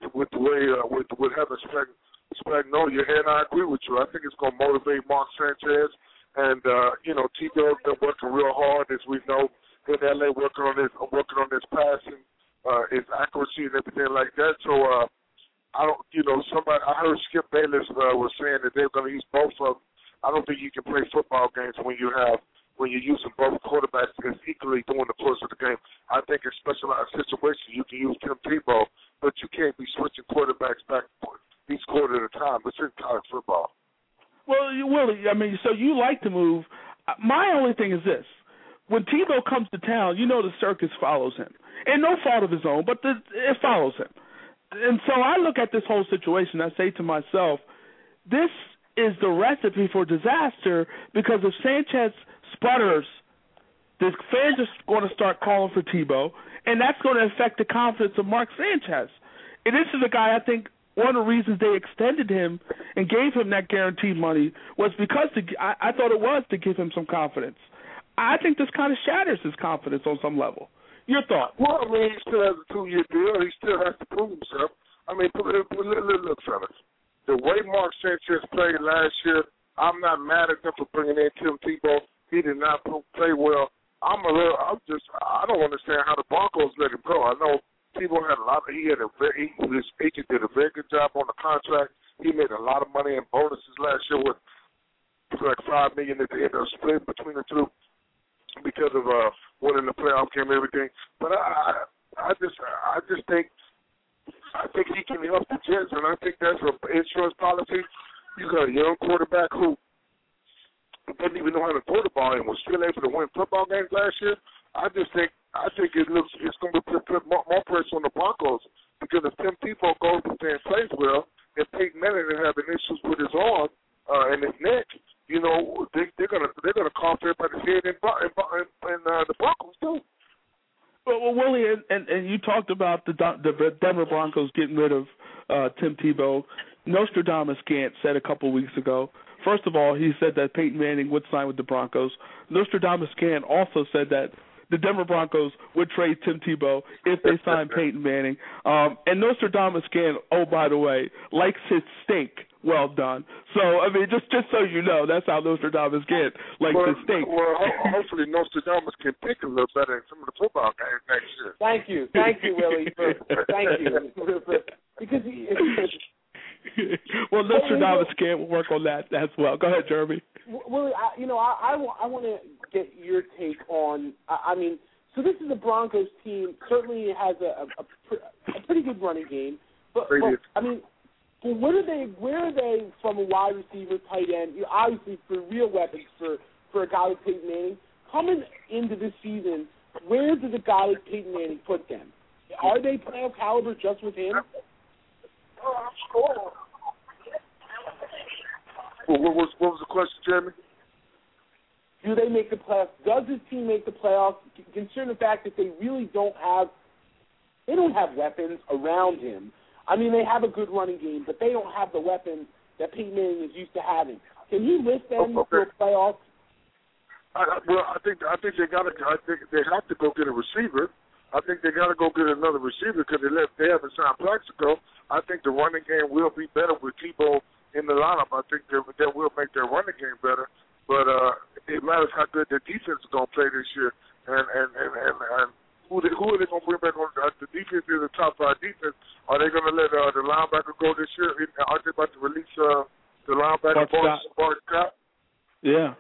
having Spagnuolo. And I agree with you. I think it's going to motivate Mark Sanchez. And Tebow's been working real hard, as we know, in LA, working on his passing, his accuracy, and everything like that. So I heard Skip Bayless was saying that they're going to use both of them. I don't think you can play football games when you're using both quarterbacks as equally during the course of the game. I think in specialized situations you can use Tim Tebow, but you can't be switching quarterbacks back each quarter at a time. It's in college football. Well, Willie, I mean, so you like to move. My only thing is this. When Tebow comes to town, the circus follows him. And no fault of his own, but it follows him. And so I look at this whole situation, I say to myself, this is the recipe for disaster, because if Sanchez sputters, the fans are going to start calling for Tebow, and that's going to affect the confidence of Mark Sanchez. And this is a guy I think one of the reasons they extended him and gave him that guaranteed money was because I thought it was to give him some confidence. I think this kind of shatters his confidence on some level. Your thought? Well, I mean, he still has a 2-year deal. He still has to prove himself. I mean, look, fellas. The way Mark Sanchez played last year, I'm not mad at them for bringing in Tim Tebow. He did not play well. I don't understand how the Broncos let him go. I know Tebow had his agent did a very good job on the contract. He made a lot of money in bonuses last year with like $5 million at the end of the split between the two because of winning the playoff game and everything. But I just think he can help the Jets, and I think that's an insurance policy. You got a young quarterback who didn't even know how to throw the ball and was still able to win football games last year. I think it's going to put more pressure on the Broncos because if Tim Tebow goes and plays well, if Peyton Manning is having issues with his arm and his neck, you know, they're gonna cough everybody's head in the Broncos too. Well, Willie, and you talked about the Denver Broncos getting rid of Tim Tebow. Nostradamus Gant said a couple weeks ago. First of all, he said that Peyton Manning would sign with the Broncos. Nostradamus Gant also said that the Denver Broncos would trade Tim Tebow if they signed Peyton Manning. And Nostradamus Gant, oh, by the way, likes his steak well done. So, I mean, just so you know, that's how Nostradamus Gant likes his steak. Well, hopefully Nostradamus can pick a little better in some of the football games next year. Thank you, Willie. Thank you. Because well, Nostradamus Gant will work on that as well. Go ahead, Jeremy. Willie, I want to get your take on. I mean, so this is a Broncos team. Certainly has a pretty good running game, but I mean, where are they from a wide receiver, tight end? You know, obviously, for real weapons for a guy like Peyton Manning coming into this season. Where does a guy like Peyton Manning put them? Are they playoff caliber just with him? What was the question, Jeremy? Do they make the playoffs? Does this team make the playoffs? Considering the fact that they really don't have weapons around him. I mean, they have a good running game, but they don't have the weapons that Peyton Manning is used to having. Can he lift them to a playoff? I think they have to go get a receiver. I think they got to go get another receiver because they haven't signed Plaxico. I think the running game will be better with Tebow in the lineup. I think that will make their running game better. But it matters how good their defense is going to play this year, and who are they going to bring back on the defense? Is the top 5 defense. Are they going to let the linebacker go this year? Are they about to release the linebacker Bart Scott? Yeah.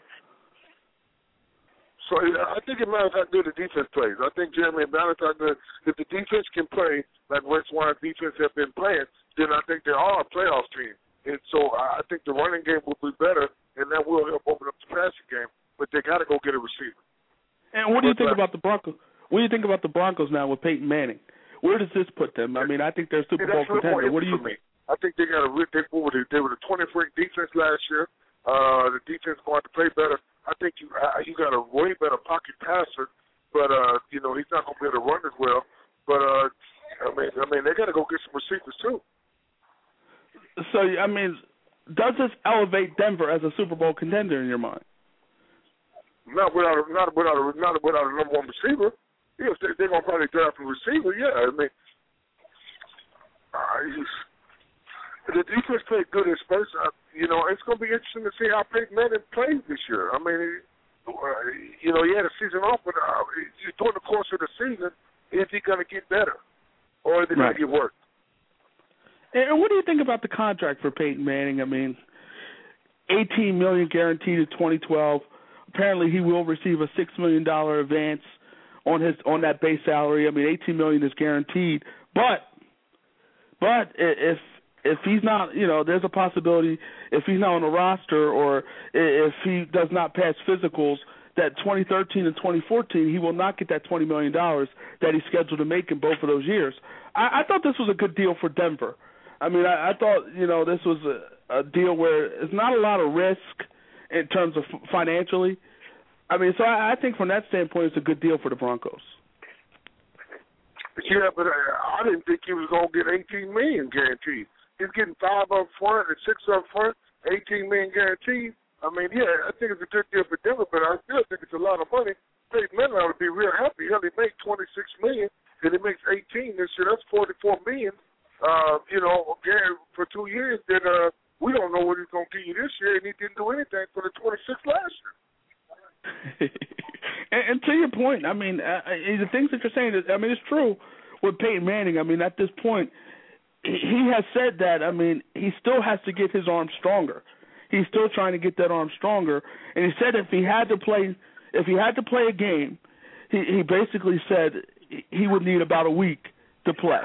So I think it matters how good the defense plays. I think, Jeremy, it matters how good. If the defense can play like Rex Ryan's defense have been playing, then I think they are a playoff team. And so I think the running game will be better, and that will help open up the passing game. But they got to go get a receiver. And what do you think about the Broncos? What do you think about the Broncos now with Peyton Manning? Where does this put them? I mean, I think they're a Super Bowl contender. What do you think? I think they were the 20th ranked defense last year. The defense going to play better. I think you got a way better pocket passer, but he's not going to be able to run as well. But I mean, they got to go get some receivers too. So I mean, does this elevate Denver as a Super Bowl contender in your mind? Not without a number one receiver. Yes, they're going to probably draft a receiver. Yeah, I mean, the defense played good in space. It's going to be interesting to see how Peyton Manning plays this year. I mean, he had a season off, but during the course of the season, is he going to get better, or is he going to get worse? And what do you think about the contract for Peyton Manning? I mean, $18 million guaranteed in 2012. Apparently, he will receive a $6 million advance on that base salary. I mean, $18 million is guaranteed, but if he's not, there's a possibility if he's not on the roster or if he does not pass physicals, that 2013 and 2014, he will not get that $20 million that he's scheduled to make in both of those years. I thought this was a good deal for Denver. I mean, I thought, this was a deal where it's not a lot of risk in terms of financially. I mean, so I think from that standpoint, it's a good deal for the Broncos. Yeah, but I didn't think he was going to get $18 million guaranteed. he's getting 5 up front and 6 up front, $18 million guaranteed. I mean, yeah, I think it's a good deal for Denver, but I still think it's a lot of money. Peyton Manning would be real happy. Hell, he makes $26 million, and he makes $18 this year. That's $44 million. Again, for 2 years, that we don't know what he's going to give you this year, and he didn't do anything for the 26 last year. and to your point, I mean, the things that you're saying, it's true with Peyton Manning. I mean, at this point, he has said that, I mean, he still has to get his arm stronger. He's still trying to get that arm stronger. And he said if he had to play a game, he basically said he would need about a week to play.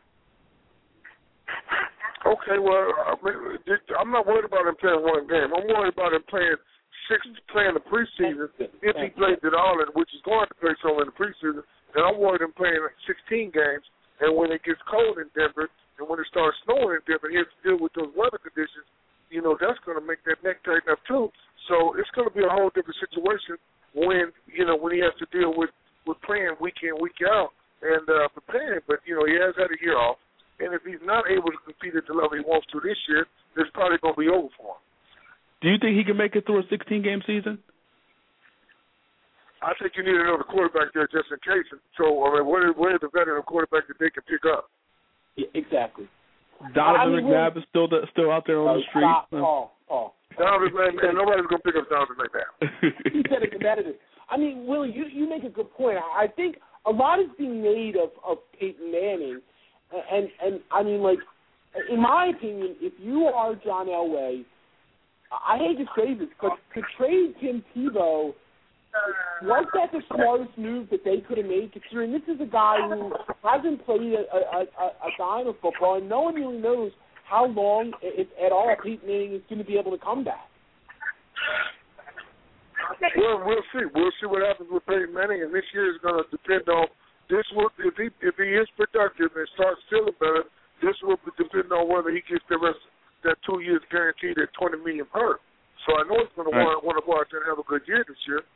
Okay, well, I'm not worried about him playing one game. I'm worried about him playing the preseason, if he plays it all, which is going to play some in the preseason. And I'm worried him playing 16 games. And when it gets cold in Denver, and when it starts snowing in Denver, he has to deal with those weather conditions. That's going to make that neck tighten up too. So it's going to be a whole different situation when he has to deal with playing week in, week out and preparing. But, he has had a year off. And if he's not able to compete at the level he wants to this year, it's probably going to be over for him. Do you think he can make it through a 16-game season? I think you need another quarterback there just in case. So, where is the veteran quarterback that they can pick up? Yeah, exactly. Donovan McNabb is still out there on the street. Paul. Donovan McNabb, nobody's going to pick up Donovan McNabb. He said it competitive. I mean, Willie, you make a good point. I think a lot is being made of Peyton Manning. And I mean, like, in my opinion, if you are John Elway, I hate to say this, but to trade Tim Tebow, was that the smartest move that they could have made, considering this is a guy who hasn't played a dime of football, and no one really knows how long, if at all, Peyton Manning is going to be able to come back? Well, we'll see. We'll see what happens with Peyton Manning, and this year is going to depend on this. If he is productive and starts feeling better, this will depend on whether he gets the rest that 2 years guaranteed at $20 million per. So I know he's going to want to go out there and have a good year this year.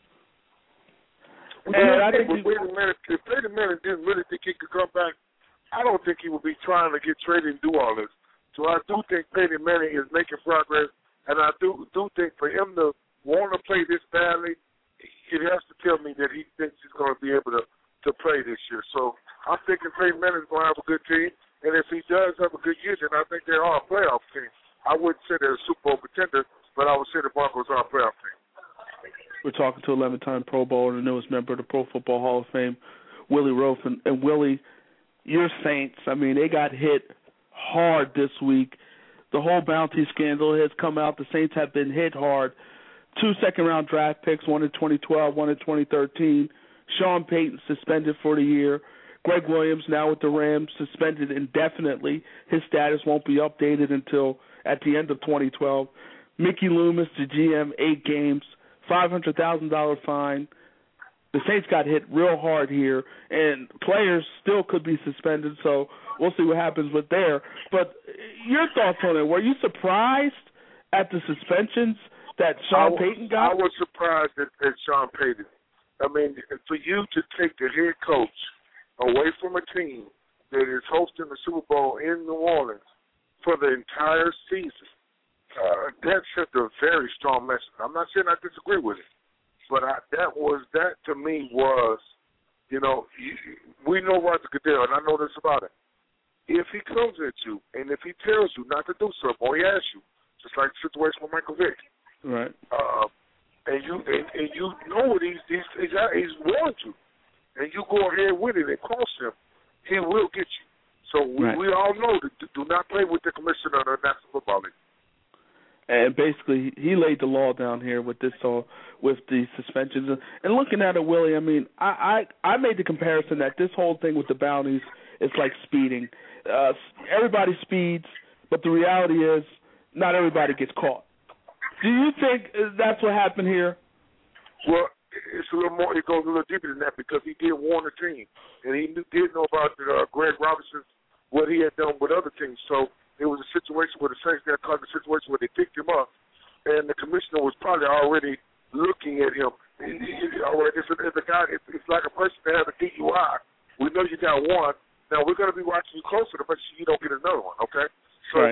And I think if Peyton Manning didn't really think he could come back, I don't think he would be trying to get traded and do all this. So I do think Peyton Manning is making progress, and I do think for him to want to play this badly, it has to tell me that he thinks he's going to be able to play this year. So I'm thinking Peyton Manning is going to have a good team, and if he does have a good year, then I think they are a playoff team. I wouldn't say they're a Super Bowl contender, but I would say the Broncos are a playoff team. We're talking to 11-time Pro Bowler and the newest member of the Pro Football Hall of Fame, Willie Roaf. And Willie, your Saints, I mean, they got hit hard this week. The whole bounty scandal has come out. The Saints have been hit hard. 2 second-round draft picks, one in 2012, one in 2013. Sean Payton suspended for the year. Greg Williams, now with the Rams, suspended indefinitely. His status won't be updated until at the end of 2012. Mickey Loomis, the GM, 8 games, $500,000 fine. The Saints got hit real hard here, and players still could be suspended, so we'll see what happens with there. But your thoughts on it, were you surprised at the suspensions that Sean Payton got? I was surprised at Sean Payton. I mean, for you to take the head coach away from a team that is hosting the Super Bowl in New Orleans for the entire season, that sent a very strong message. I'm not saying I disagree with it, but that to me was, we know Roger Goodell, and I know this about him. If he comes at you, and if he tells you not to do something, or he asks you, just like the situation with Michael Vick, right? And you know what he's warned you, and you go ahead with it and cross him, he will get you. So we all know that do not play with the commissioner of the National Football League. And basically, he laid the law down here with this, with the suspensions. And looking at it, Willie, I mean, I made the comparison that this whole thing with the bounties is like speeding. Everybody speeds, but the reality is not everybody gets caught. Do you think that's what happened here? Well, it's a little more. It goes a little deeper than that because he did warn the team, and he did know about Greg Robinson, what he had done with other teams. So it was a situation where the Saints got caught in a situation where they picked him up, and the commissioner was probably already looking at him. It's like a person that has a DUI. We know you got one. Now we're going to be watching you closer to make sure you don't get another one. Okay. So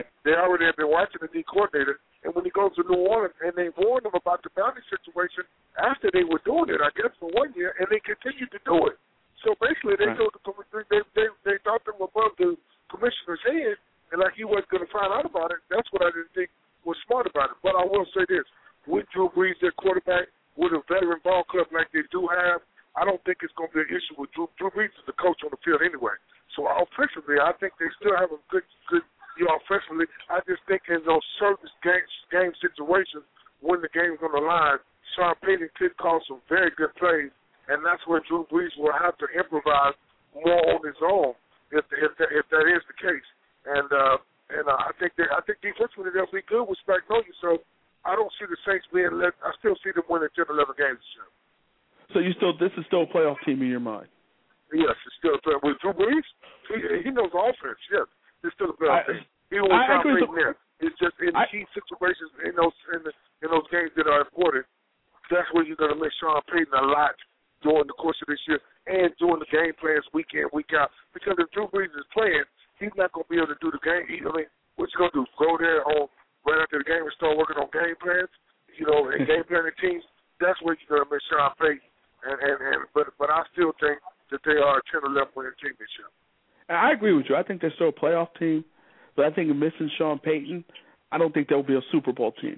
had been watching the D coordinator, and when he goes to New Orleans and they warned him about the boundary situation after they were doing it, I guess for 1 year, and they continued to do it. So basically, they told they thought they were above the commissioner's head, and like he wasn't going to find out about it. That's what I didn't think was smart about it. But I will say this: with Drew Brees, their quarterback, with a veteran ball club like they do have, I don't think it's going to be an issue with Drew Brees is the coach on the field anyway. So offensively, I think they still have a good. Offensively, I just think in those certain game situations when the game's on the line, Sean Payton could call some very good plays, and that's where Drew Brees will have to improvise more on his own if that is the case. And I think defensively they'll be good with Spagnuolo. So I don't see the Saints being let. I still see them winning 10, 11 games this year. So this is still a playoff team in your mind? Yes, it's still a playoff. With Drew Brees, he knows offense. Yes. It's still a playoff team. Even with Sean Payton there, it's just in key situations in those games that are important. That's where you're going to miss Sean Payton a lot during the course of this year and during the game plans week in, week out. Because if Drew Brees is playing, he's not going to be able to do the game. What's he going to do? Go there right after the game and start working on game plans? And game planning teams. That's where you're going to miss Sean Payton. But I still think that they are a 10 or 11 winning team this year. I agree with you. I think they're still a playoff team, but I think missing Sean Payton, I don't think they'll be a Super Bowl team.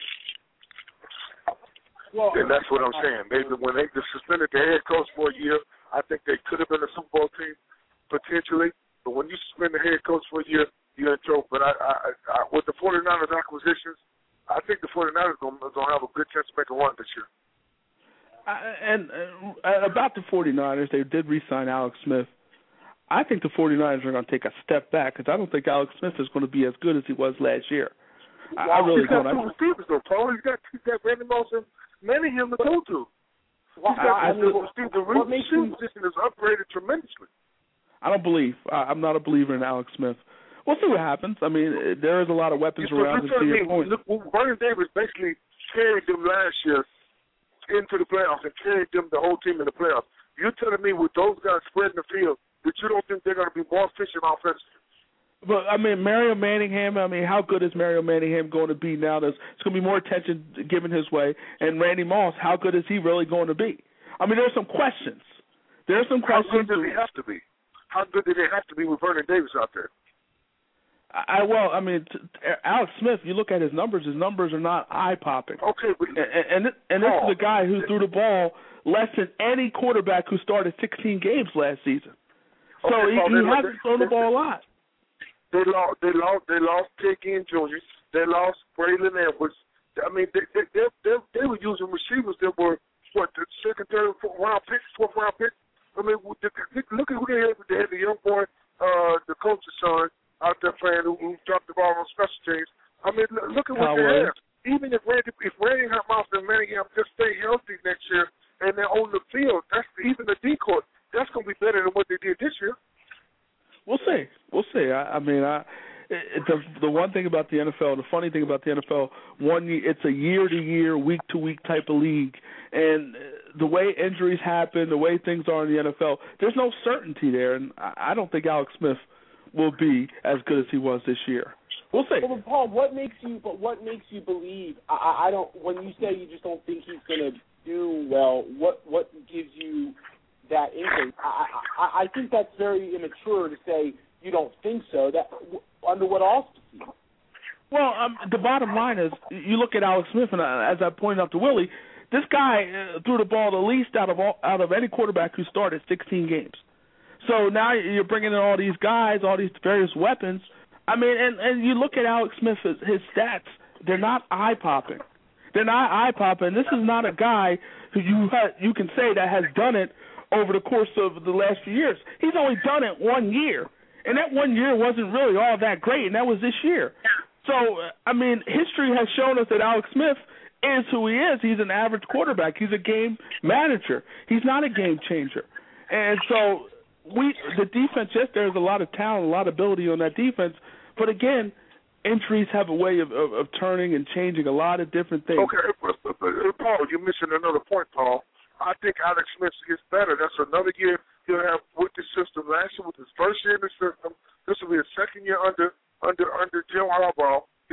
Well, and that's what I'm saying. When they suspended the head coach for a year, I think they could have been a Super Bowl team potentially. But when you suspend the head coach for a year, you're in trouble. But I with the 49ers acquisitions, I think the 49ers are going to have a good chance to make a run this year. And about the 49ers, they did re-sign Alex Smith. I think the 49ers are going to take a step back because I don't think Alex Smith is going to be as good as he was last year. I really don't. He's got two receivers, though, Paul. He's got Randy Moss and Manningham to go to. The receiving position is upgraded tremendously. I'm not a believer in Alex Smith. We'll see what happens. I mean, there is a lot of weapons around. Look, Vernon Davis basically carried them last year into the playoffs and carried them, the whole team in the playoffs. You're telling me with those guys spreading the field that you don't think they're going to be more efficient offensively? But, I mean, Mario Manningham, how good is Mario Manningham going to be now? There's going to be more attention given his way. And Randy Moss, how good is he really going to be? I mean, there's some questions. How good does he have to be? How good do they have to be with Vernon Davis out there? Alex Smith, you look at his numbers are not eye-popping. Okay. But, and this is a guy who threw the ball less than any quarterback who started 16 games last season. So he hasn't thrown the ball a lot. They lost Ted Ginn Jr. They lost Braylon Edwards. I mean, they were using receivers that were the second, third, fourth round picks. I mean, look at who they had. They had the young boy, the coach's son, out there playing who dropped the ball on special teams. I mean, look at what they have. Even if Randy Moss and Manningham just stay healthy next year and they're on the field, even the D court, that's going to be better than what they did this year. We'll see. The one thing about the NFL, the funny thing about the NFL, it's a year-to-year, week-to-week type of league, and the way injuries happen, the way things are in the NFL, there's no certainty there, and I don't think Alex Smith will be as good as he was this year. We'll see. Well, Paul, what makes you believe? I don't. When you say you just don't think he's going to do well, what gives you that inkling? I think that's very immature to say you don't think so. That under what auspices? Well, the bottom line is you look at Alex Smith, and as I pointed out to Willie, this guy threw the ball the least out of any quarterback who started 16 games. So now you're bringing in all these guys, all these various weapons. I mean, and you look at Alex Smith, his stats, they're not eye-popping. They're not eye-popping. This is not a guy who you can say that has done it over the course of the last few years. He's only done it 1 year, and that 1 year wasn't really all that great, and that was this year. So, I mean, history has shown us that Alex Smith is who he is. He's an average quarterback. He's a game manager. He's not a game changer. And so the defense, yes, there's a lot of talent, a lot of ability on that defense, but again, injuries have a way of turning and changing a lot of different things. Okay, but Paul, you're missing another point, Paul. I think Alex Smith gets better. That's another year he'll have with the system. Last year was his first year in the system. This will be his second year under Jim Harbaugh.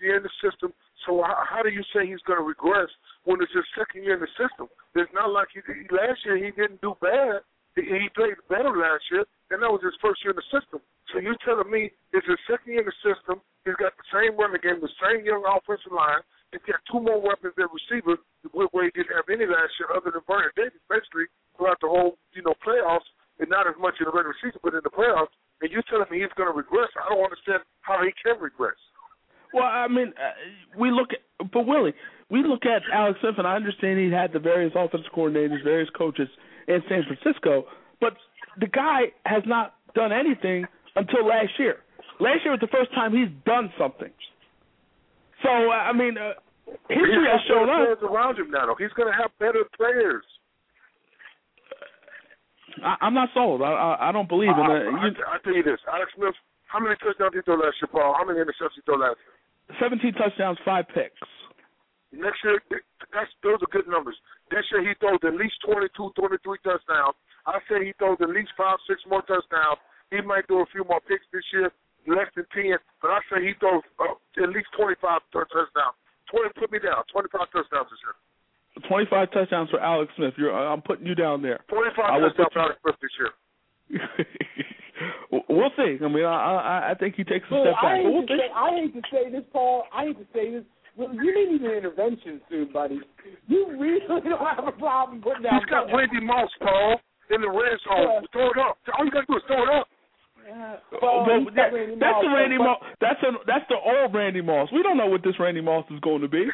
year in the system. So how do you say he's going to regress when it's his second year in the system? It's not like last year he didn't do bad. He played better last year, and that was his first year in the system. So you're telling me it's his second year in the system, he's got the same running game, the same young offensive line, he's got two more weapons at receiver where he didn't have any last year other than Vernon Davis, basically throughout the whole, playoffs, and not as much in the regular season, but in the playoffs, and you're telling me he's going to regress. I don't understand how he can regress. Well, I mean, we look at Alex Smith, and I understand he had the various offensive coordinators, various coaches in San Francisco, but the guy has not done anything until last year. Last year was the first time he's done something. So, I mean, history has shown us. Players around him now. He's going to have better players. I'm not sold. I don't believe in it. I'll tell you this. Alex Smith, how many touchdowns did he throw last year, Paul? How many interceptions did he throw last year? 17 touchdowns, 5 picks. Next year, those are good numbers. This year he throws at least 22, 23 touchdowns. I say he throws at least 5, 6 more touchdowns. He might throw a few more picks this year, less than 10, but I say he throws at least 25 touchdowns. 20, put me down, 25 touchdowns this year. 25 touchdowns for Alex Smith. I'm putting you down there. 25 touchdowns for Alex Smith this year. We'll see. I mean, I think he takes a step back. I hate to say this, Paul. I hate to say this. Well, you need an intervention soon, buddy. You really don't have a problem putting down. He's got Randy Moss, Paul, in the red zone. Throw it up. All you got to do is throw it up. That's the Randy Moss. That's the old Randy Moss. We don't know what this Randy Moss is going to be.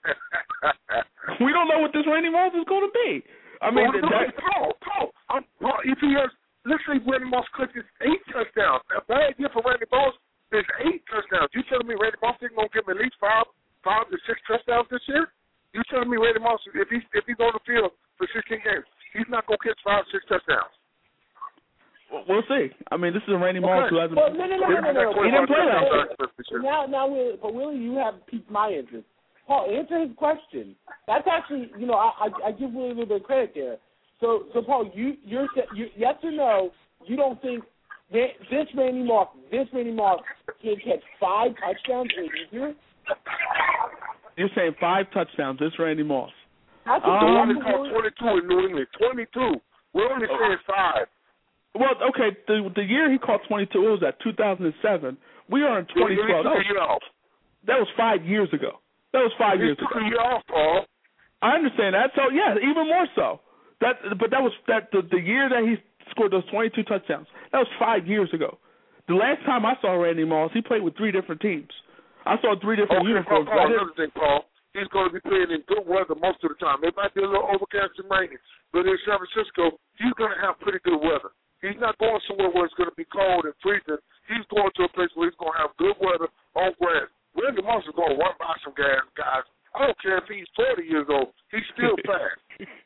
We don't know what this Randy Moss is going to be. I mean, Paul, if he has, let's say Randy Moss collected 8 touchdowns. A bad year for Randy Moss is 8 touchdowns. You telling me Randy Moss isn't going to give him at least 5 to 6 touchdowns this year? You telling me Randy Moss, if he's on the field for 16 games, he's not going to catch 5 or 6 touchdowns? We'll see. I mean, this is a Randy Moss who hasn't. Well, no. He didn't play that. Now, Willie, you have piqued my interest. Paul, answer his question. That's actually, I give Willie a little bit of credit there. So Paul, you're yes or no? You don't think this Randy Moss can catch 5 touchdowns in a year? You're saying 5 touchdowns. This Randy Moss. That's only caught 22 in New England. 22. We're only saying 5. Well, okay, the year he caught 22, what was that, 2007? We are in 2012. That was 5 years ago. That was 5 years ago. He took a year off, Paul. I understand that. So, yeah, even more so. But that was the year that he scored those 22 touchdowns. That was 5 years ago. The last time I saw Randy Moss, he played with 3 different teams. I saw 3 different uniforms. Paul, another thing, Paul, he's going to be playing in good weather most of the time. It might be a little overcast and rainy, but in San Francisco, he's going to have pretty good weather. He's not going somewhere where it's going to be cold and freezing. He's going to a place where he's going to have good weather on grass. Randy Moss is going to run by some guys. I don't care if he's 40 years old. He's still fast.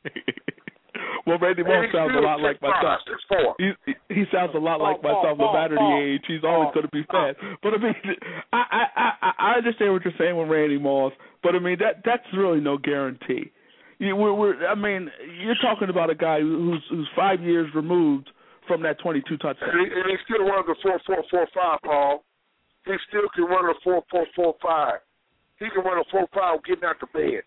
Well, Randy Moss sounds a lot like myself. He sounds a lot like myself. No matter the age, he's always going to be fast. But I mean, I understand what you're saying with Randy Moss, but I mean that's really no guarantee. I mean, you're talking about a guy who's 5 years removed from that 22 touchdowns. And he still runs a 4.445, Paul. He still can run a 4.445. He can run a 4.5 getting out the bed.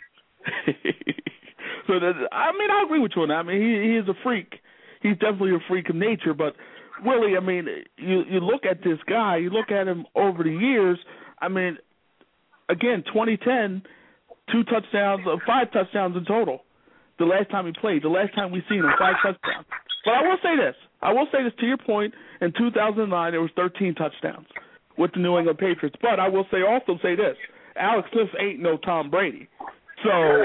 So I agree with you on that. I mean, he is a freak. He's definitely a freak of nature. But Willie, I mean, you look at this guy. You look at him over the years. I mean, again, 2010, 2 touchdowns, 5 touchdowns in total. The last time he played, the last time we seen him, 5 touchdowns. But I will say this to your point. In 2009, there was 13 touchdowns with the New England Patriots. But I will also say this: Alex Smith ain't no Tom Brady. So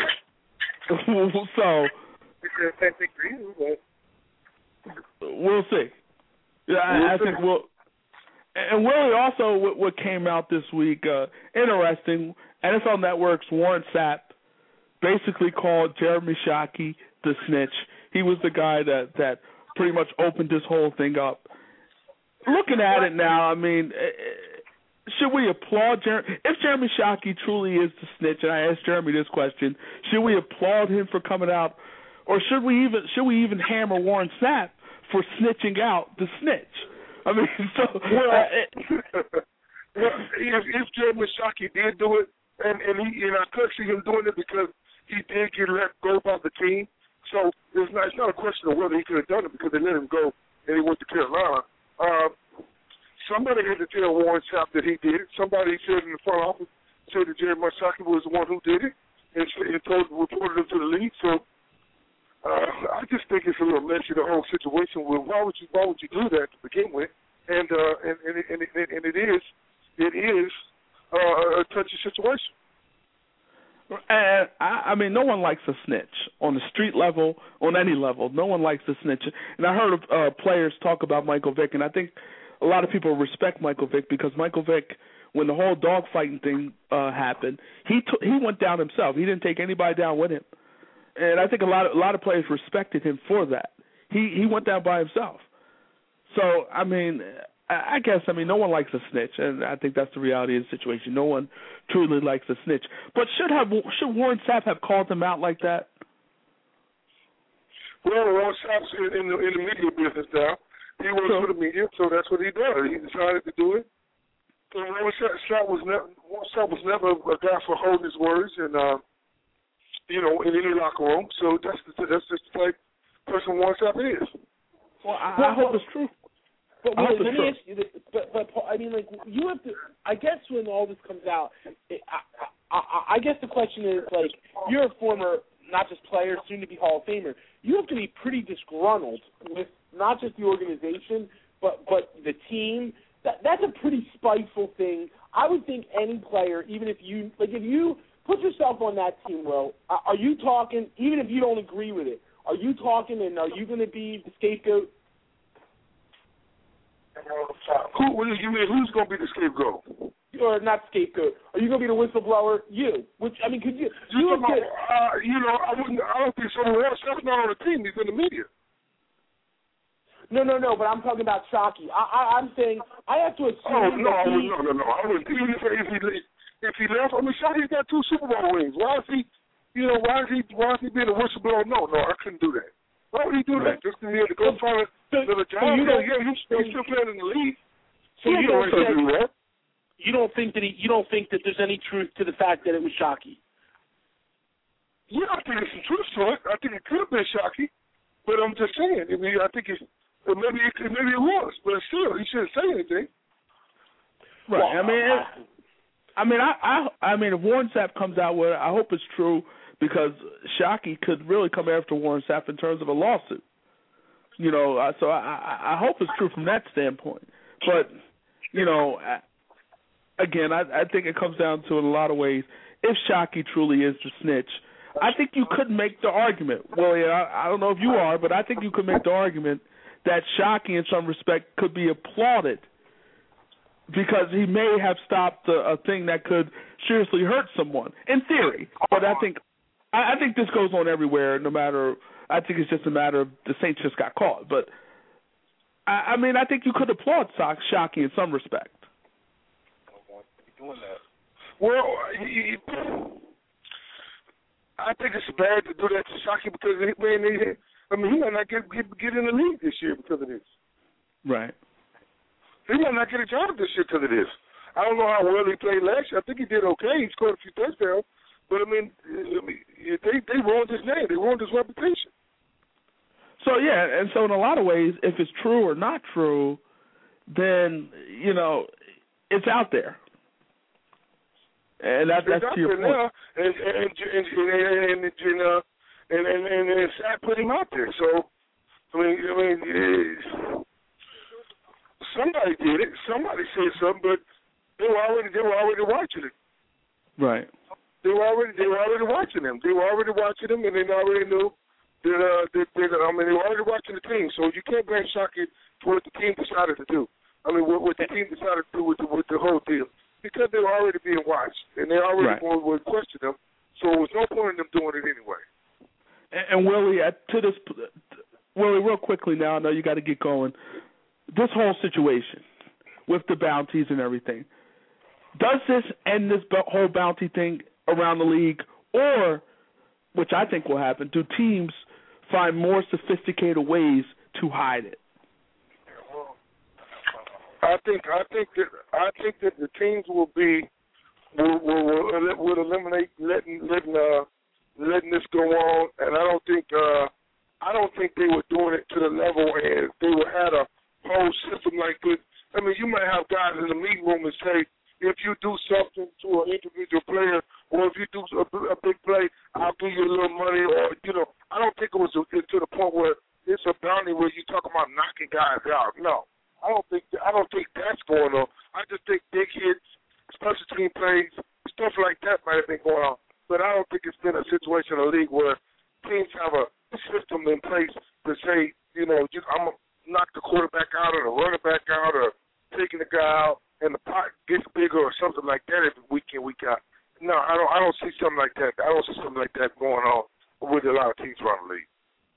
we'll see. Yeah, I think we'll. And Willie, also what came out this week, interesting. NFL Network's Warren Sapp basically called Jeremy Shockey the snitch. He was the guy that pretty much opened this whole thing up. Looking at it now, I mean, should we applaud Jeremy? If Jeremy Shockey truly is the snitch, and I asked Jeremy this question, should we applaud him for coming out, or should we even hammer Warren Sapp for snitching out the snitch? I mean, so Well, if Jeremy Shockey did do it, and I could see him doing it because he did get let go by the team. So it's not a question of whether he could have done it because they let him go and he went to Carolina. Somebody had to tell Warren Sapp that he did it. Somebody said in the front office said that Jeremy Shockey was the one who did it and reported him to the league. So I just think it's a little messy, the whole situation. Well, why would you do that to begin with? And it is a touchy situation. And I mean, no one likes a snitch on the street level, on any level. No one likes a snitch. And I heard players talk about Michael Vick, and I think a lot of people respect Michael Vick because Michael Vick, when the whole dogfighting thing happened, he went down himself. He didn't take anybody down with him, and I think a lot of players respected him for that. He went down by himself. So I mean, I guess no one likes a snitch, and I think that's the reality of the situation. No one truly likes a snitch. But should Warren Sapp have called him out like that? Well, Warren Sapp's in the media business now. He works for the media, so that's what he does. He decided to do it. So Warren Sapp was never a guy for holding his words, and in any locker room. So that's just the type person Warren Sapp is. Well, I hope it's true. But let me ask you this. But I mean, like, you have to. I guess when all this comes out, I guess the question is, like, you're a former, not just player, soon to be Hall of Famer. You have to be pretty disgruntled with not just the organization, but the team. That's a pretty spiteful thing. I would think any player, even if you put yourself on that team, Will, are you talking? Even if you don't agree with it, are you talking? And are you going to be the scapegoat? Who's going to be the scapegoat? Or not scapegoat? Are you going to be the whistleblower? You? Could you? I don't think someone else. That's not on the team. He's in the media. No. But I'm talking about Shockey. I'm saying I have to assume. No. I wouldn't. Even if he left, Shockey's got 2 Super Bowl rings. Why is he being a whistleblower? No, I couldn't do that. Why would he do that? Just to be able to go find another job? He's still playing in the league. So you don't do that. You don't think that there's any truth to the fact that it was Shockey? Yeah, I think there's some truth to it. I think it could have been Shockey, but I'm just saying. I think maybe it was, but still, he shouldn't say anything. Right. Well, if Warren Sapp comes out with it, I hope it's true. Because Shockey could really come after Warren Sapp in terms of a lawsuit, So I hope it's true from that standpoint. But again, I think it comes down to in a lot of ways. If Shockey truly is the snitch, I think you could make the argument. Well, I don't know if you are, but I think you could make the argument that Shockey, in some respect, could be applauded because he may have stopped a thing that could seriously hurt someone in theory. But I think this goes on everywhere, no matter. I think it's just a matter of the Saints just got caught. But, I think you could applaud Shockey in some respect. Well, I think it's bad to do that to Shockey because, he might not get in the league this year because of this. Right. He might not get a job this year because of this. I don't know how well he played last year. I think he did okay. He scored a few touchdowns. But, they ruined his name. They ruined his reputation. So, yeah, and so in a lot of ways, if it's true or not true, then, it's out there. And that's to your point. Now, and Sapp put him out there. So, somebody did it. Somebody said something, but they were already watching it. Right. They were already watching him. They were already watching him, and they already knew that. They were already watching the team. So you can't blame Shockey for what the team decided to do. What the team decided to do with the whole deal, because they were already being watched, and they already would question them. So there was no point in them doing it anyway. And Willie, Willie, real quickly now, I know you got to get going. This whole situation with the bounties and everything, does this end this whole bounty thing around the league, or, which I think will happen, do teams find more sophisticated ways to hide it? I think that the teams will eliminate letting this go on, and I don't think they were doing it to the level, and they would had a whole system like this. I mean, you might have guys in the meeting room and say, if you do something to an individual player, or if you do a big play, I'll give you a little money, or I don't think it was to the point where it's a bounty where you talk about knocking guys out. No, I don't think that's going on. I just think big hits, special team plays, stuff like that might have been going on. But I don't think it's been a situation in the league where teams have a system in place to say, I'm going to knock the quarterback out or the running back out or taking the guy out and the pot gets bigger or something like that every week in, week out. No, I don't see something like that. I don't see something like that going on with a lot of teams around the league.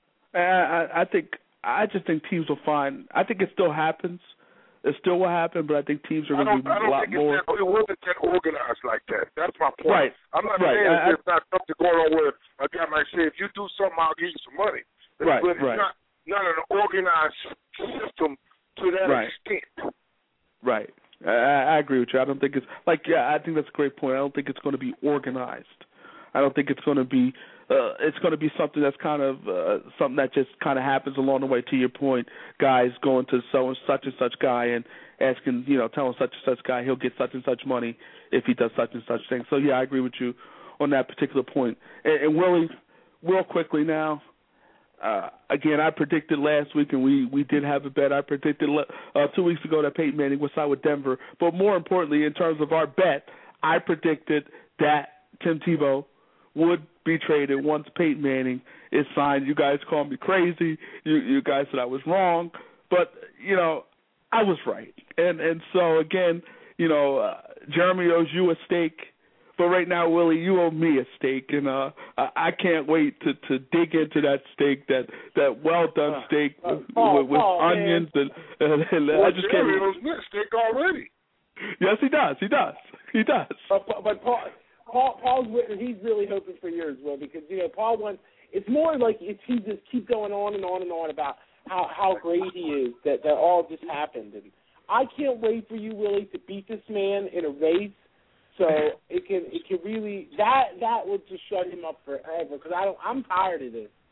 I just think teams will find. I think it still happens. It still will happen, but I think teams are going to be a lot more. It wasn't that organized like that. That's my point. Right. I'm not saying there's not something going on where a guy might say, if you do something, I'll give you some money. Right. But it's not an organized system to that extent. Right. I agree with you. I don't think it's I think that's a great point. I don't think it's going to be organized. I don't think it's going to be something that's kind of something that just kind of happens along the way. To your point, guys going to such and such guy and asking, telling such and such guy he'll get such and such money if he does such and such thing. So yeah, I agree with you on that particular point. And Willie, real quickly now. Again, I predicted last week, and we did have a bet. I predicted 2 weeks ago that Peyton Manning would sign with Denver. But more importantly, in terms of our bet, I predicted that Tim Tebow would be traded once Peyton Manning is signed. You guys called me crazy. You guys said I was wrong. But, I was right. And so, again, Jeremy owes you a steak. But right now, Willie, you owe me a steak, and I can't wait to dig into that steak, that well-done steak with onions. And I just can't. He owes me a steak already. Yes, he does. But Paul's he's really hoping for yours, Will, because Paul wants. It's more like he just keep going on and on and on about how great he is that all just happened, and I can't wait for you, Willie, to beat this man in a race. So it can really that would just shut him up forever because I'm tired of this.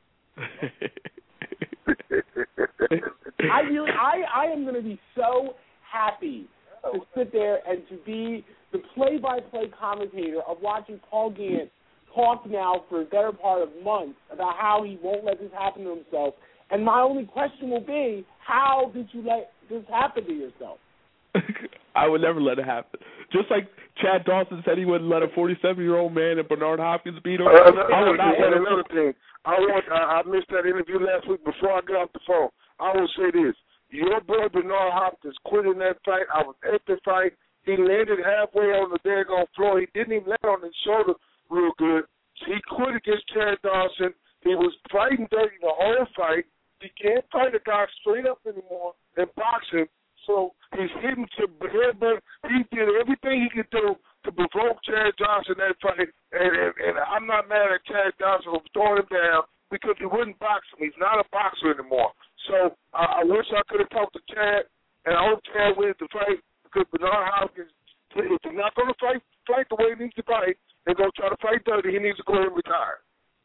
I am going to be so happy to sit there and to be the play-by-play commentator of watching Paul Gant talk now for a better part of months about how he won't let this happen to himself. And my only question will be, how did you let this happen to yourself? I would never let it happen. Just like Chad Dawson said he wouldn't let a 47-year-old man and Bernard Hopkins beat him. Another thing. I missed that interview last week before I got off the phone. I will say this. Your boy Bernard Hopkins quit in that fight. I was at the fight. He landed halfway on the daggone floor. He didn't even land on his shoulder real good. He quit against Chad Dawson. He was fighting dirty the whole fight. He can't fight a guy straight up anymore in boxing. So he's hitting to headbutt. He did everything he could do to provoke Chad Johnson that fight. And I'm not mad at Chad Johnson for throwing him down because he wouldn't box him. He's not a boxer anymore. So I wish I could have talked to Chad, and I hope Chad wins the fight because Bernard Hopkins, if he's not going to fight the way he needs to fight and go try to fight dirty, he needs to go ahead and retire.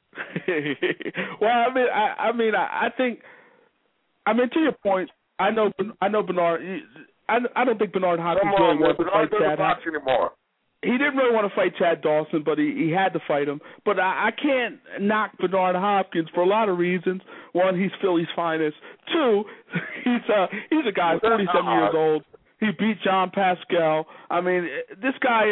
Well, I think to your point, I know Bernard. I don't think Bernard Hopkins really wants to fight Chad Dawson anymore. He didn't really want to fight Chad Dawson, but he had to fight him. But I can't knock Bernard Hopkins for a lot of reasons. One, he's Philly's finest. Two, he's a guy 47 years old. He beat John Pascal. I mean, this guy,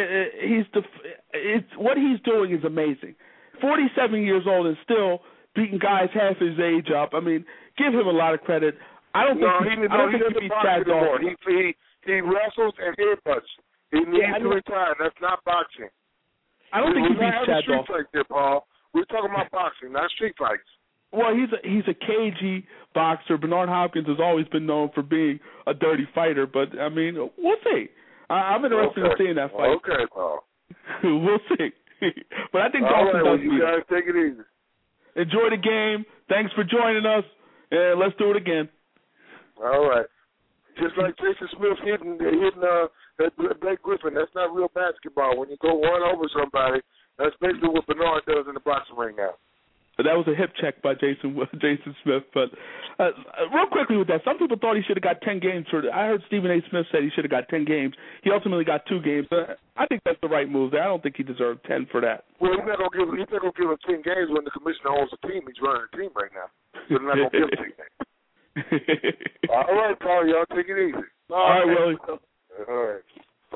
what he's doing is amazing. 47 years old and still beating guys half his age up. I mean, give him a lot of credit. I don't think he beats Chad Dawson. He wrestles and headbutts. He needs to retire. That's not boxing. I don't think he beats Chad Dawson. Street fight there, Paul. We're talking about boxing, not street fights. Well, he's a cagey boxer. Bernard Hopkins has always been known for being a dirty fighter, but I mean, we'll see. I'm interested in seeing that fight. Okay, Paul. We'll see. But I think Dawson does beat him. You guys take it easy. Enjoy the game. Thanks for joining us, and let's do it again. All right. Just like Jason Smith hitting that Blake Griffin. That's not real basketball. When you go one over somebody, that's basically what Bernard does in the boxing ring now. That was a hip check by Jason Smith. But real quickly with that, some people thought he should have got 10 games. I heard Stephen A. Smith said he should have got 10 games. He ultimately got 2 games. I think that's the right move there. I don't think he deserved 10 for that. Well, he's not going to give him 10 games when the commissioner owns the team. He's running the team right now. He's not going to give him 10 games. All right, Paul, y'all take it easy. All right, Willie. All right.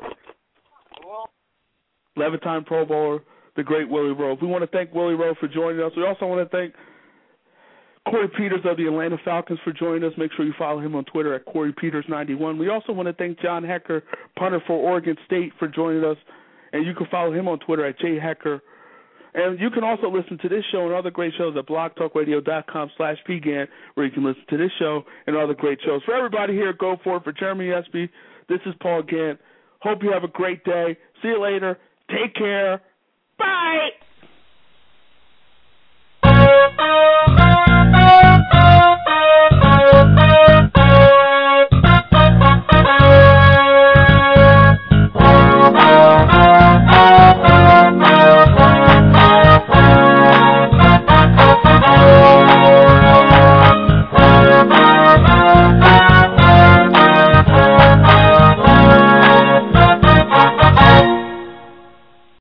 11-time Pro Bowler, the great Willie Rowe. We want to thank Willie Rowe for joining us. We also want to thank Corey Peters of the Atlanta Falcons for joining us. Make sure you follow him on Twitter at CoreyPeters91. We also want to thank John Hecker, punter for Oregon State, for joining us. And you can follow him on Twitter at JHecker. And you can also listen to this show and other great shows at blogtalkradio.com/PGAN, where you can listen to this show and other great shows. For everybody here at Go For It, for Jeremy Espy, this is Paul Gant. Hope you have a great day. See you later. Take care. Bye.